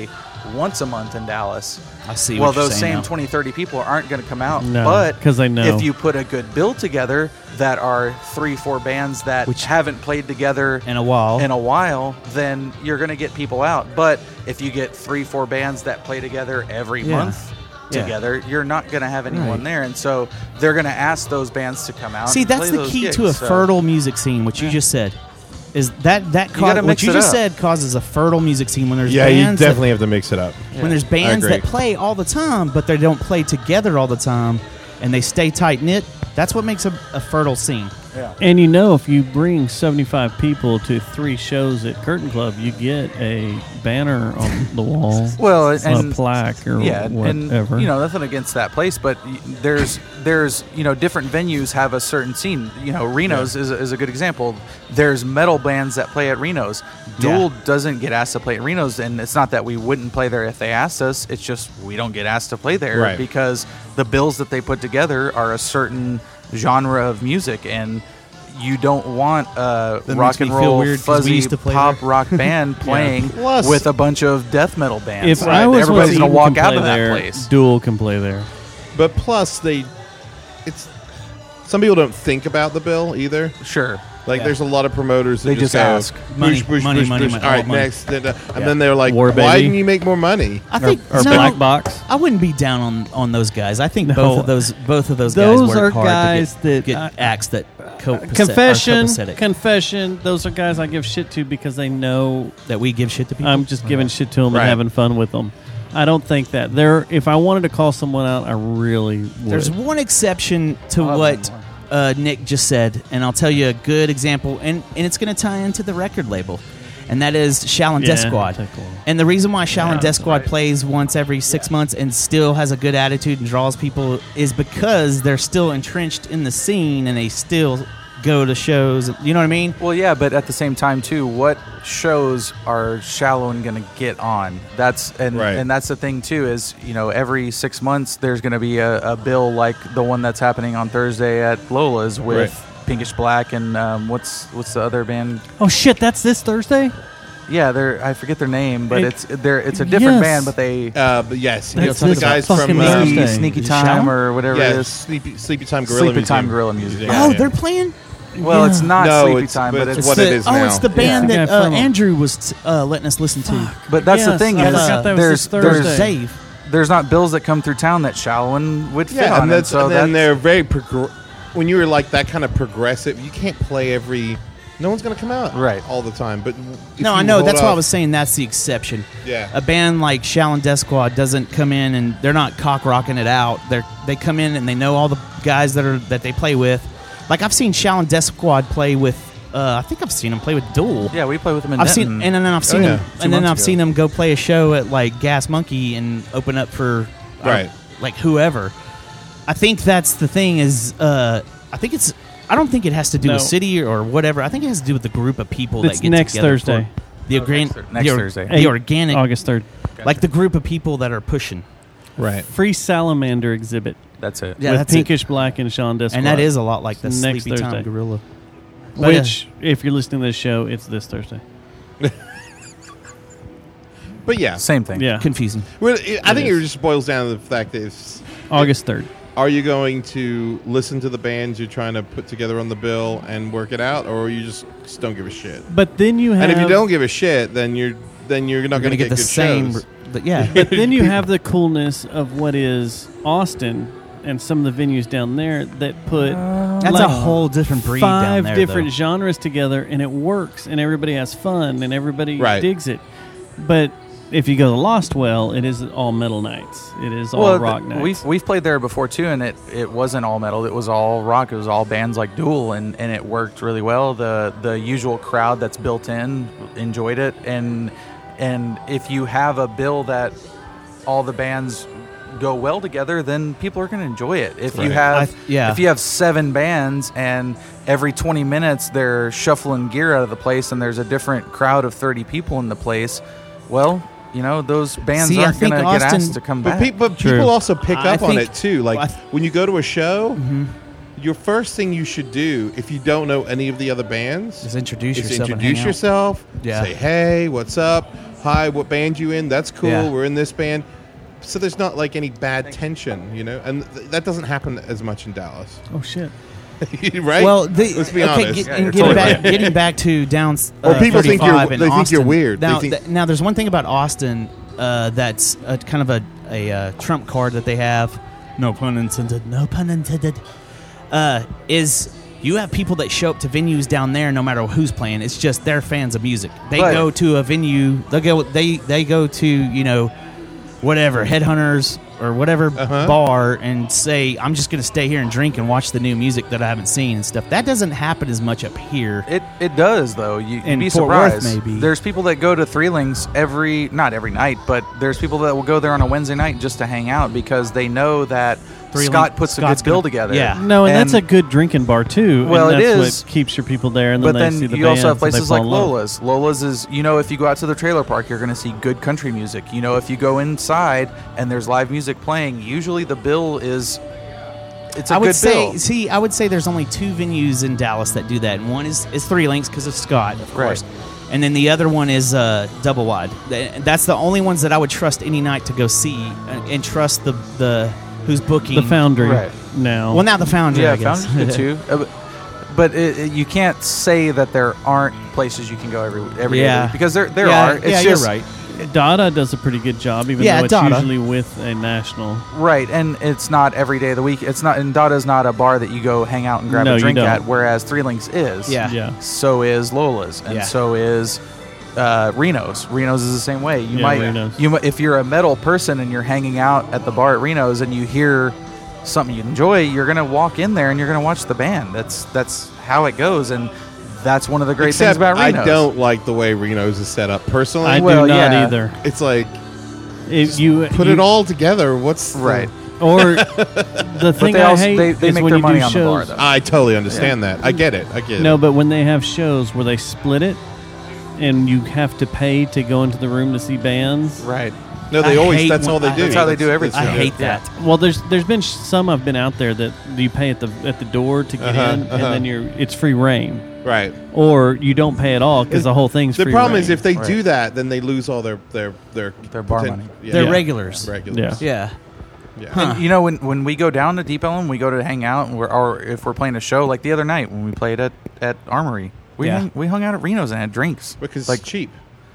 once a month in Dallas. I see Well, what you're those saying same now. twenty, thirty people aren't going to come out. No, but 'cause they know. if you put a good bill together that are three, four bands that Which haven't played together in a while, in a while, then you're going to get people out. But if you get three, four bands that play together every Yeah. month Yeah. together, you're not going to have anyone Right. there. And so they're going to ask those bands to come out. See, and that's play the those key gigs, to a so. fertile music scene. What you just said is that that You ca- gotta what mix you it just up. said causes a fertile music scene when there's Yeah, you bands definitely that, have to mix it up. when there's I bands agree. that play all the time, but they don't play together all the time, and they stay tight knit. That's what makes a, a fertile scene. Yeah. And you know, if you bring seventy-five people to three shows at Curtain Club, you get a banner on the wall. Well, and a plaque or yeah, whatever. and you know, nothing against that place, but y- there's there's you know, different venues have a certain scene. You know, Reno's is, a, is a good example. There's metal bands that play at Reno's. Duel Yeah. doesn't get asked to play at Reno's, and it's not that we wouldn't play there if they asked us. It's just we don't get asked to play there Right. because the bills that they put together are a certain genre of music, and you don't want a That rock makes me and feel roll weird 'cause we fuzzy used to play pop there. rock band Yeah. playing Plus- with a bunch of death metal bands. if I was Everybody's with gonna Eden walk can out play of that there, place. Duel can play there. But plus, they, it's some people don't think about the bill either. Sure, like Yeah. there's a lot of promoters that They just, just go, ask. Money, "Bush, bush, money, bush, money, bush." money, All right, all money. next, and, uh, and Yeah. then they're like, War "Why Baby. didn't you make more money?" I think or no, Black Box. I wouldn't be down on, on those guys. I think No. both of those both of those, Those guys are work hard guys to get, that get I- acts that co- Confession, are copacetic. confession. Those are guys I give shit to because they know that we give shit to people. I'm just giving shit to them Right. and having fun with them. I don't think that they're. If I wanted to call someone out, I really would. There's one exception to I'll have what one uh, Nick just said, and I'll tell you a good example, and, and it's going to tie into the record label, and that is Shaolin Yeah, Death Squad. take a little- And the reason why Shaolin Yeah. Death Squad plays once every six months and still has a good attitude and draws people is because they're still entrenched in the scene and they still go to shows. You know what I mean? Well, yeah, but at the same time too, what shows are Shaolin going to get on? That's and Right. and that's the thing too is you know every six months there's going to be a, a bill like the one that's happening on Thursday at Lola's with Right. Pinkish Black and um, what's what's the other band? Oh shit! That's this Thursday. Yeah, they're I forget their name, but It- it's they're it's a different Yes. band, but they Uh, but yes, That's it's the this guys fucking from Thursday. um, Sneaky Sneaky Is it Time Shaolin? or whatever yeah, it is. Sleepy Sleepy Time Gorilla Sleepy Museum. Time Gorilla Music. Yeah, Oh, yeah. they're playing. Well, it's not No, Sleepy it's- Time, but but it's it's, what the, it is oh, now. it's the band Yeah. that Yeah, uh, from 'em. Andrew was uh, letting us listen to. But that's the Yes, thing I is forgot that was there's this Thursday. there's Dave. there's not bills that come through town that Shaolin would fit Yeah, on. and that's so and then that's- they're very progr- when you were like that kind of progressive. You can't play every. No one's going to come out Right. all the time. But if No, you I know. hold That's why I off- was saying that's the exception. Yeah. A band like Shaolin Death Squad doesn't come in and they're not cock rocking it out. They they come in and they know all the guys that are that they play with. Like I've seen Shaolin Death Squad play with. Uh, I think I've seen them play with Duel. Yeah, we play with them in I've Denton. seen and then I've seen Oh, them yeah. Two and then months I've ago. seen them go play a show at like Gas Monkey and open up for uh, Right. like whoever. I think that's the thing is uh, I think it's I don't think it has to do No. with city or whatever. I think it has to do with the group of people It's that get next together for Thursday. The, Oh, organ- next Thur- next the, or- Thursday. the organic August third. like the group of people that are pushing. Right. Free salamander exhibit That's it. Yeah, with that's it. Pinkish Black and Sean Desquad. And that is a lot like the Next Sleepy Time Thursday. Gorilla. But, uh, Which, if you're listening to this show, it's this Thursday. But yeah, Same thing. Yeah, confusing. Well, it, I It think is. it just boils down to the fact that it's, August third. are you going to listen to the bands you're trying to put together on the bill and work it out, or you just, just don't give a shit? But then you have, And if you don't give a shit, then you're then you're not You're going to get the good same. shows. But yeah, but then you have the coolness of what is Austin and some of the venues down there that put that's like a whole different breed down five there. different though. genres together, and it works, and everybody has fun, and everybody Right. digs it. But if you go to Lost Well, it is all metal nights. It is all Well, rock th- nights. we've we've played there before too, and it, it wasn't all metal. It was all rock. It was all bands like Duel, and, and it worked really well. The the usual crowd that's built in enjoyed it, and and if you have a bill that all the bands go well together, then people are going to enjoy it. If you Right. have I- yeah. if you have seven bands and every twenty minutes they're shuffling gear out of the place, and there's a different crowd of thirty people in the place, well, you know, those bands See, I aren't going think to get Austin- asked to come But, back. pe- but True. people also pick I up on think- it too. Like well, I th- when you go to a show, Mm-hmm. your first thing you should do if you don't know any of the other bands Just introduce is yourself. and introduce hang out. yourself. Yeah. Say hey, what's up? hi, what band you in? That's cool. Yeah. We're in this band. So there's not like any bad tension, you know, and th- that doesn't happen as much in Dallas. Oh shit! Right? Well, the, let's be okay, honest. Get, Yeah, and you're getting, totally back, right. getting back to down. Uh, Or people think you're- thirty-five in they think you're Austin. weird. They Now, think- th- now, there's one thing about Austin uh, that's a, kind of a, a uh, trump card that they have. No pun intended. No pun intended. Uh, is you have people that show up to venues down there no matter who's playing. It's just they're fans of music. They Right. go to a venue. They go. They they go to you know, whatever Headhunters or whatever Uh-huh. bar and say, I'm just going to stay here and drink and watch the new music that I haven't seen and stuff. That doesn't happen as much up here. It it does though. You, you'd In be Fort Worth, surprised. maybe. There's people that go to Three Links every not every night, but there's people that will go there on a Wednesday night just to hang out because they know that Three Scott Link- puts Scott's a good bill gonna- together. yeah. No, and, that's a good drinking bar too. Well, and it that's is. what keeps your people there, and then But they then see the you also have bands and they places like fall in love. Lola's. Lola's is, you know, if you go out to the trailer park, you're going to see good country music. You know, if you go inside and there's live music playing, usually the bill is, it's a I would good say, bill. see, I would say there's only two venues in Dallas that do that, and one is, is Three Links because of Scott, of Right. course, and then the other one is uh, Double Wide. Th- That's the only ones that I would trust any night to go see, and, and trust the the who's booking The Foundry Right. now. Well, now the Foundry, Yeah, I guess. Foundry's good too. Uh, but but it, it- you can't say that there aren't places you can go every every day Yeah. because there there Yeah, are. It's yeah, you're just, right. Dada does a pretty good job, even Yeah, though it's Dada. usually with a national. Right, and it's not every day of the week. It's not, and Dada's not a bar that you go hang out and grab No, a you drink don't. at. Whereas Three Links is. Yeah. Yeah. So is Lola's, and Yeah. so is uh, Reno's. Reno's is the same way. You Yeah, might, Reno's. you might, if you're a metal person and you're hanging out at the bar at Reno's and you hear something you enjoy, you're gonna walk in there and you're gonna watch the band. That's that's how it goes, and that's one of the great Except things about Reno's. I don't like the way Reno's is set up personally. I Well, do not yeah. either. It's like If you put you- it all together. What's the- Right. Or the thing they I also- hate they- they is make when their you money do on the shows. bar, though. I totally understand that. I get it. I get No, it. but when they have shows where they split it, and you have to pay to go into the room to see bands. Right. No, they I always. hate That's when- all they I- do. That's how they do everything. I That's- hate that. Well, there's there's been sh- some I've been out there that you pay at the at the door to get Uh-huh, in, uh-huh. and then you're it's free reign, Right. or you don't pay at all because the whole thing's The free problem reign. is if they Right. do that, then they lose all their their their Their bar poten- money. Yeah. They're Yeah. regulars. Regulars. Yeah. Yeah. Huh. And, you know, when when we go down to Deep Ellum, we go to hang out, and we're, or if we're playing a show like the other night when we played at, at Armory, we Yeah. hung, we hung out at Reno's and had drinks. Because like it's cheap.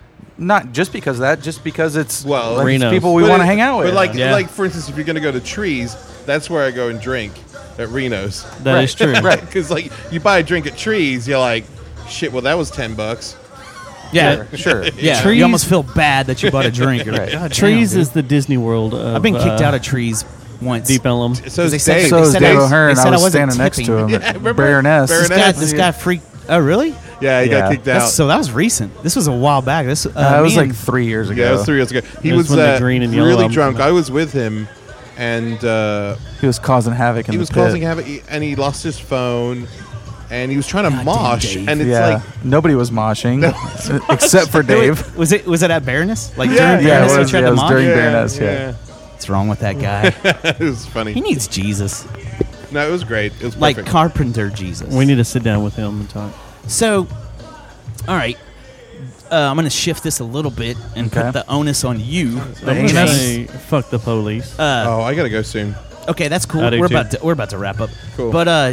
not just because of that, just because it's Well, like, it's Reno's. people we But want to it- hang out with. But like, Yeah. like for instance, if you're going to go to Trees, that's where I go and drink at Reno's. That is true. Right. Because like you buy a drink at Trees, you're like, shit. Well, that was ten bucks. Yeah. sure. Yeah. Trees- You almost feel bad that you bought a drink. You're like, God Trees damn, is the Disney World. Of, I've been kicked uh, out of Trees once. Deep Ellum. So They is said- Dave. So is said Dave I was- O'Hearn. they I said I was wasn't standing next to tipping. him. Yeah, at remember? Baroness. Baroness. This guy, this Yeah. guy freaked. Oh, really? Yeah, he Yeah. got kicked That's, out. so that was recent. This was a while back. This uh, Uh, it was me and- like three years ago. Yeah, it was three years ago. He It was was, when the uh, green and yellow really album drunk. came out. I was with him, and uh, He was causing havoc in he the was pit. causing havoc, and he lost his phone, and he was trying to God damn, mosh, Dave. and it's yeah, like, nobody was moshing except for Dave. Was it was it at Baroness? Like Yeah, during yeah, Baroness, it he was- tried yeah, to it was mock? during yeah, Baroness, yeah. yeah. What's wrong with that guy? it was funny. He needs Jesus, No, it was great. It was like perfect. Carpenter Jesus. We need to sit down with him and talk. So, all right, uh, I'm going to shift this a little bit and Okay. put the onus on you. I'm gonna James. say, fuck the police. Uh, oh, I gotta go soon. okay, that's cool. I do We're too. about to we're about to wrap up. Cool. But uh,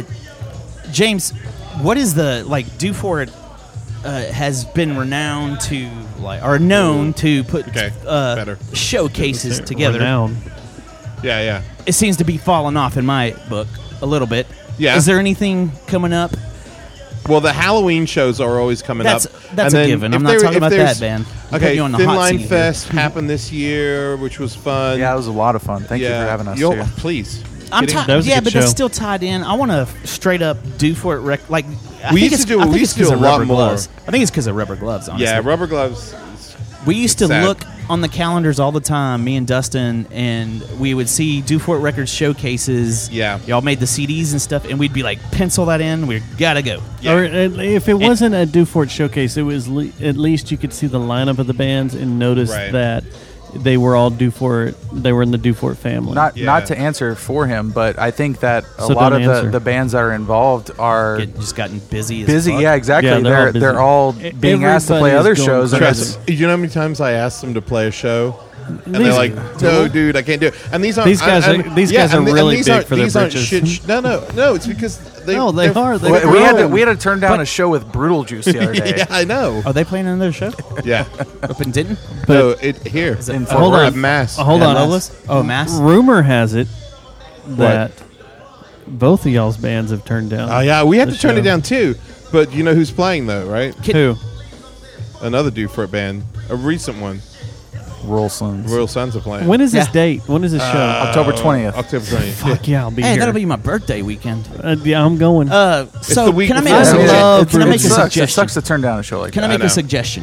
James, what is the like? Do for it uh, has been renowned to like or known to put Okay, uh, better. showcases together. Renown. Yeah, yeah. It seems to be falling off in my book a little bit. Yeah. Is there anything coming up? Well, the Halloween shows are always coming That's up. that's And a then given. if I'm not there- talking if about there's- that, man. I'm Okay, putting you on the Thin hot Line seat Fest here. happened this year, which was fun. Yeah, it was a lot of fun. Thank you Yeah. for having us Yo, here. please. I'm Getting- ti- That was a yeah, good but show. that's still tied in. I want to straight up do for it. Rec- like I We think used it's, to do- I think we it's used to do 'cause a of lot rubber more. gloves. I think it's because of rubber gloves. Honestly, Yeah, rubber gloves. we used to sad. look on the calendars all the time. Me and Dustin, and we would see Do For It Records showcases. Yeah, y'all made the C Ds and stuff, and we'd be like, pencil that in. We gotta go. Or uh, if it wasn't a Do For It showcase, it was le- at least you could see the lineup of the bands and notice Right. that they were all Dufort. They were in the Dufort family. Not not to answer for him, but I think that a So lot of don't the, answer. the bands that are involved are Get, just gotten busy. As busy. fuck. Yeah, exactly. Yeah, they're all they're busy. they're all E- being asked to play everybody other is going shows. and crazy. it's- Trust, you know how many times I asked them to play a show, and These- they're like, "No, dude, I can't do it." And these aren't These guys and- are- and- these yeah, guys are and the- and really these big aren't- for their these aren't britches. shit sh- no, no, no. It's because they. No, they they're- are. They they're we, we had to grown. we had to turn down a show with Brutal Juice the other day. Yeah, I know. Are they playing another show Yeah, up in Denton? no, it here. it- In uh, Fort hold Worth, on. Mass. Uh, hold Yeah, on. Lola's? Oh, Mass? Rumor has it that both of y'all's bands have turned down. Oh yeah, we had the to turn show. it down too. But you know who's playing though, right? Who? Another Dufort band, a recent one. Royal Sons. Royal Sons are playing. When is this Yeah. date? When is this show? Uh, October twentieth. October twentieth. Fuck yeah, I'll be Hey, here. that'll be my birthday weekend. Uh, yeah, I'm going. Uh, so the week can I make before. a I suggestion? love Can I It make a sucks. It suggestion? sucks to turn down a show like Can I that. make know. a suggestion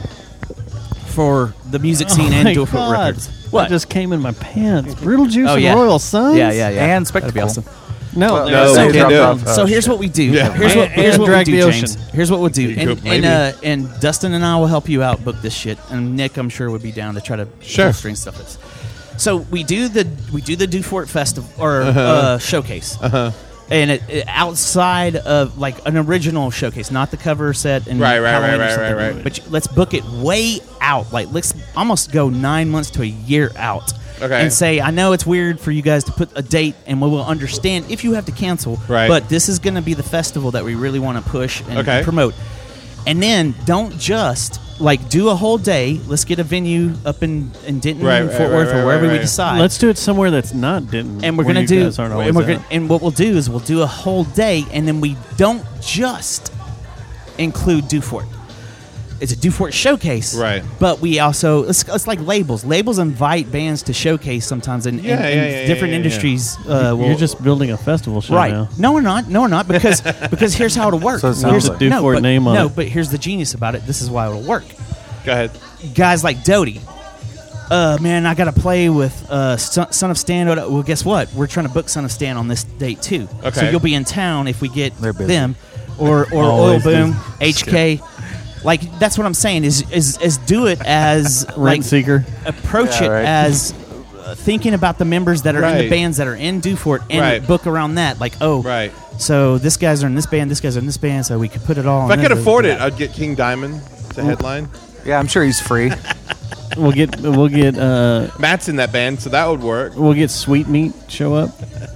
for the music scene Oh and my Dufort God. Records? What just came in my pants? Brutal Juice Oh, and yeah. Royal Sons. Yeah, yeah, yeah. And That'd be Spectacle. awesome. No, Well, they're- no, so- they can't do it. So Oh, here's shit. what we do. Yeah. Here's what And- here's and what we Drag do, the James. Ocean. Here's what we'll do. You And could- and, maybe. uh, and Dustin and I will help you out book this shit. And Nick, I'm sure, would be down to try to Sure. pull string stuff. This. So we do the we do the Dufort Festival or Uh-huh. uh, showcase. Uh-huh. And it, it- outside of like an original showcase, not the cover set and Right, right, Halloween right, or right, something. right, right. But you- let's book it way out. Like let's almost go nine months to a year out. Okay. And say, I know it's weird for you guys to put a date, and we will understand if you have to cancel. Right. But this is going to be the festival that we really want to push and Okay. promote. And then don't just like do a whole day. Let's get a venue up in, in Denton, Right, Fort right, Worth, right, or right, wherever right, we right. decide. Let's do it somewhere that's not Denton. and we're where gonna you do guys aren't and, always we're at. gonna, and what we'll do is we'll do a whole day, and then we don't just include Dufort. It's a Dufort showcase, Right. But we also it's, it's like labels. Labels invite bands to showcase sometimes in, in- Yeah, in yeah, yeah, different yeah, yeah. industries. Uh, will- You're just building a festival show right? now. No, we're not. No, we're not. Because because here's how it'll work. So it sounds Here's- like- Dufort no, but, name on no, it. but here's the genius about it. This is why it'll work. Go ahead. Guys like Doty. Uh, man, I got to play with uh, Son Son of Stan. Well, guess what? We're trying to book Son of Stan on this date too. So Okay. you'll be in town if we get They're busy. them, or or Oil Always Boom, busy. H K. Like that's what I'm saying. Is is is do it as Rent like Seeker. approach Yeah, it right. as uh, thinking about the members that are in the Right. bands that are in Dufort and Right. book around that. Like oh, Right. so this guy's are in this band, this guy's are in this band, so we could put it all. If on I could this, afford this, it, I'd get King Diamond to headline. Yeah, I'm sure he's free. We'll get we'll get uh Matt's in that band, so that would work. we'll get Sweet Meat show up.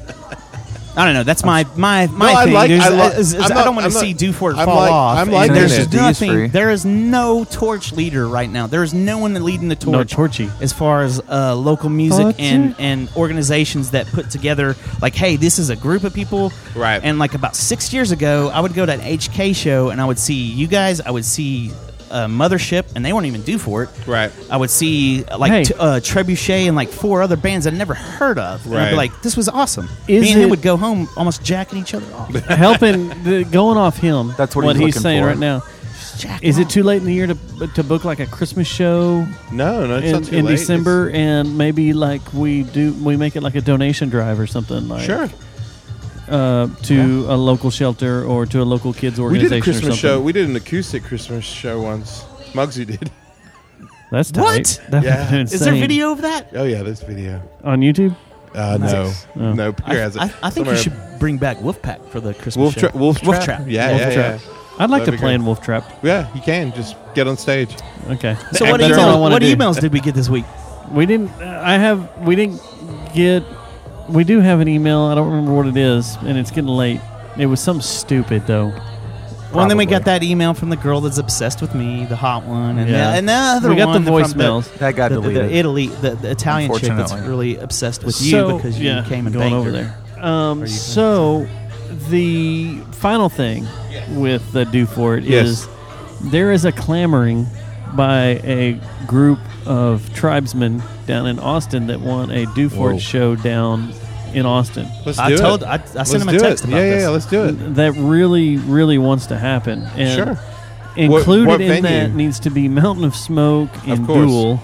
I don't know. That's my my my I thing. like- There's- I lo- is- is I'm I not- don't want I'm to not- see Dufort I'm fall like- off. I'm and liking there's it. D is free. nothing. There is no torch leader right now. There is no one leading the No torch. Torchy. As far as uh, local music Torchy. and and organizations that put together, like, hey, this is a group of people. Right. And like about six years ago, I would go to an H K show and I would see you guys. I would see. Uh, Mothership, and they weren't even due for it. Right. I would see uh, like Hey. t- uh, Trebuchet and like four other bands I'd never heard of. And I'd Right. be like, this was awesome. Is Me and him it- would go home almost jacking each other off. Helping the, going off him. That's what he's he's looking saying for. right now. Jack Is it off. too late in the year to to book like a Christmas show No, no, it's in, not too in late. December, and maybe like we do we make it like a donation drive or something like Sure. uh, to a local shelter or to a local kids We organization did a or Christmas something. show. We did an acoustic Christmas show once. Muggsy did. That's tight. What? That Yeah. would've been Is there insane. video of that? Oh yeah, there's video. on YouTube? Uh, Nice. no, Oh. no. Peter I, has it. I, I think somewhere. you should bring back Wolfpack for the Christmas Wolf, show. tra- Wolf, Wolf Trap. Trap. Yeah, Wolf yeah, Trap. yeah. I'd like That'd to be play great. in Wolf Trap. Yeah, you can just get on stage. Okay. So And what that's all I emails? wanna What do. emails did we get this week? We didn't. uh, I have. We didn't get. We do have an email. I don't remember what it is, and it's getting late. It was something stupid though. Well, and then we Probably. got that email from the girl that's obsessed with me, the hot one, and, Yeah. the, and the other We got the one from voicemails. The, That got the, the, deleted. the Italy, the, the Italian chick that's Unfortunately. really obsessed with So- you because you yeah, came and going banged over her. there. Um, Or you- so the final thing with the Dufort Yes. is there is a clamoring by a group of tribesmen down in Austin that want a Dufort Whoa. show down in Austin. Let's I do told- it. I- I Let's sent him a do text it. about yeah, this. Yeah, yeah, let's do it. That really, really wants to happen. And Sure. included What- what in that venue? needs to be Mountain of Smoke in Of course. Duel.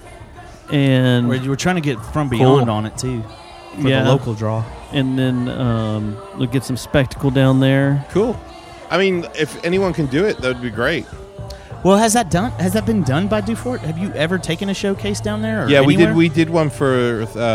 And We're, we're trying to get From Beyond on it too for Yeah. the local draw. and then um, we'll get some spectacle down there. Cool. I mean, if anyone can do it, that would be great. Well, has that done? Has that been done by Dufort? Have you ever taken a showcase down there? Or yeah, we anywhere? did. We did one for uh,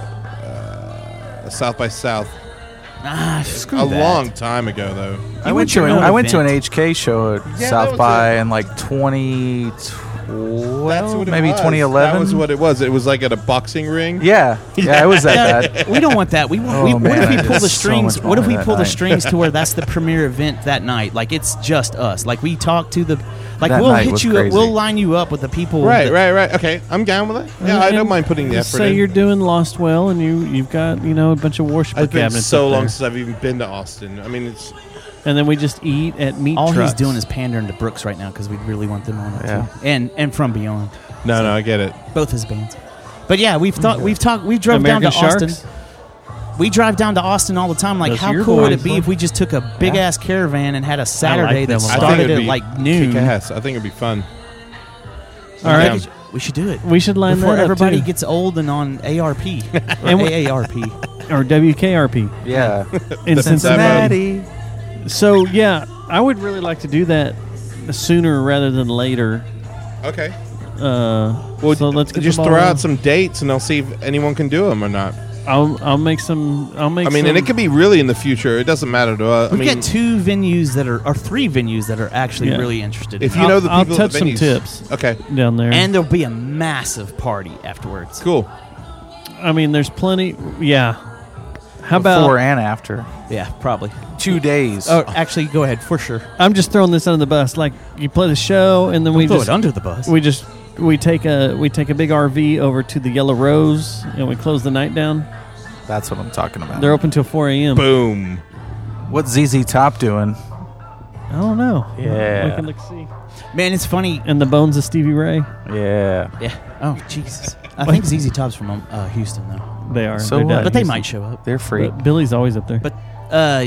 uh, South by South. Ah, screw a that. long time ago, though. I went to an, I went to an H K show at Yeah, South that was by it. in like twenty twelve, That's what it maybe was. twenty eleven. That was what it was. It was like at a boxing ring. Yeah, yeah, it was that Yeah, bad. We don't want that. We, Oh, we what man, if we I pull did the so strings? much What if we more pull that the night. strings to where that's the premiere event that night? Like it's just us. Like we talk to the, like That we'll night hit was you. crazy. We'll line you up with the people. Right, that- right, right. Okay, I'm down with it. Yeah, I don't mind putting the Just effort say in. you're doing Lost Well, and you you've got you know a bunch of worshiper It's been cabinets. so up long there. since I've even been to Austin. I mean, it's And then we just eat at meat All trucks. he's doing is pandering to Brooks right now because we really want them on it Yeah. too. And and From Beyond. no, no. I get it. Both his bands. But yeah, we've thought we've talked we drove American down to Austin. Sharks? We drive down to Austin all the time. Like, Those how are your cool would it boys, be huh? if we just took a big ass caravan and had a Saturday that them a lot. I think started it'd at be like noon? kick-ass. I think it'd be fun. All right. Yeah. We should do it. We should line before that up, everybody too. gets old and on A R P or And we- A A R P. or W K R P. Yeah. in Cincinnati. Cincinnati. So yeah, I would really like to do that sooner rather than later. Okay. Uh, Well, so let's get just the ball throw rolling. out some dates, and I'll see if anyone can do them or not. I'll I'll make some. I'll make. I mean, some, and it could be really in the future. It doesn't matter to us. I We've mean, got two venues that are, or three venues that are actually Yeah. really interested. if in you it. know the I'll people touch at the some venues. tips. Okay. down there. and there'll be a massive party afterwards. Cool. I mean, there's plenty. Yeah. How Before about? and after. Yeah, probably. Two days. Oh, actually, go ahead for sure. I'm just throwing this under the bus. Like you play the show, and then we Throw just it under the bus. we just we take a we take a big R V over to the Yellow Rose, and we close the night down. That's what I'm talking about. They're open till four a.m. Boom. What's Z Z Top doing? I don't know. Yeah. We can look see. Man, it's funny. And the bones of Stevie Ray. Yeah. Yeah. Oh, Jesus. I think Z Z Top's from uh, Houston, though. They are. So They're what? down But they in might Houston. show up. They're free. But Billy's always up there. But, uh,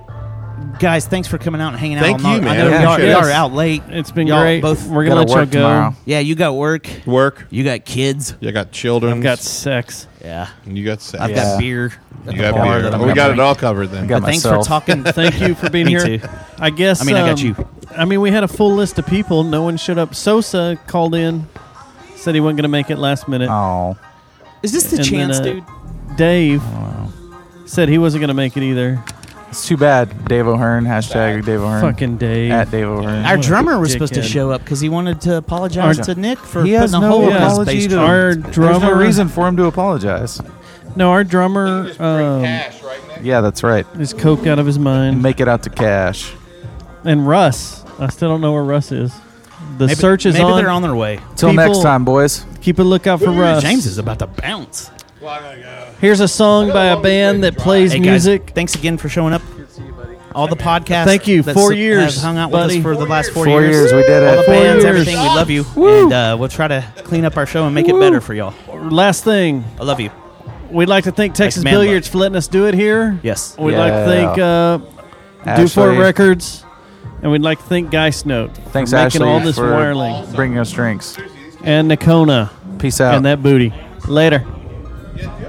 guys, thanks for coming out and hanging Thank out. all you, night. man. I know Yeah, y'all, sure. y'all are Yes. out late. It's been Y'all great. both We're gonna gotta let y'all work go. tomorrow. Yeah, you got work. Work. You got kids. You got children. I've got sex. Yeah. And you got sex. I've Yeah. got beer. at You the got bar beer. that I'm Oh, we gonna got drink. it all covered then. I got But thanks myself. for talking. Thank you for being Me here. too. I guess. I mean, I got um, you. I mean, we had a full list of people. No one showed up. Sosa called in, said he wasn't going to make it last minute. Oh. Is this the And then, chance, uh, dude? Dave said he wasn't going to make it either. It's too bad. Dave O'Hearn. Hashtag Dave O'Hearn. Fucking Dave. At Dave O'Hearn. Our What a drummer was supposed to dickhead. show up because he wanted to apologize Our- to Nick for He putting has a no hole in his apology bass to. drum. Our There's no drummer- reason for him to apologize. No, our drummer um, Yeah, that's right. is coked out of his mind. Make it out to cash. And Russ. I still don't know where Russ is. The Maybe, search is maybe on. they're on their way. Till People- next time, boys. Keep a lookout for Russ. James is about to bounce. Here's a song by a band that plays Hey, guys, music. thanks again for showing up. All the podcasts. Thank you. that Four s- years, have hung out buddy. with us for the last four, Four years, we did All it. the Four bands, years. everything. We love you, Woo. and uh, we'll try to clean up our show and make it better for y'all. Last thing. I love you. We'd like to thank Texas man Billiards for letting us do it here. Yes. We'd like to Yeah. thank uh, Ashley. Dufort Records, and we'd like to thank Geist Note Thanks, for making Ashley, all this for wiring. bringing us drinks. And Nakona Peace out. and that booty. Later.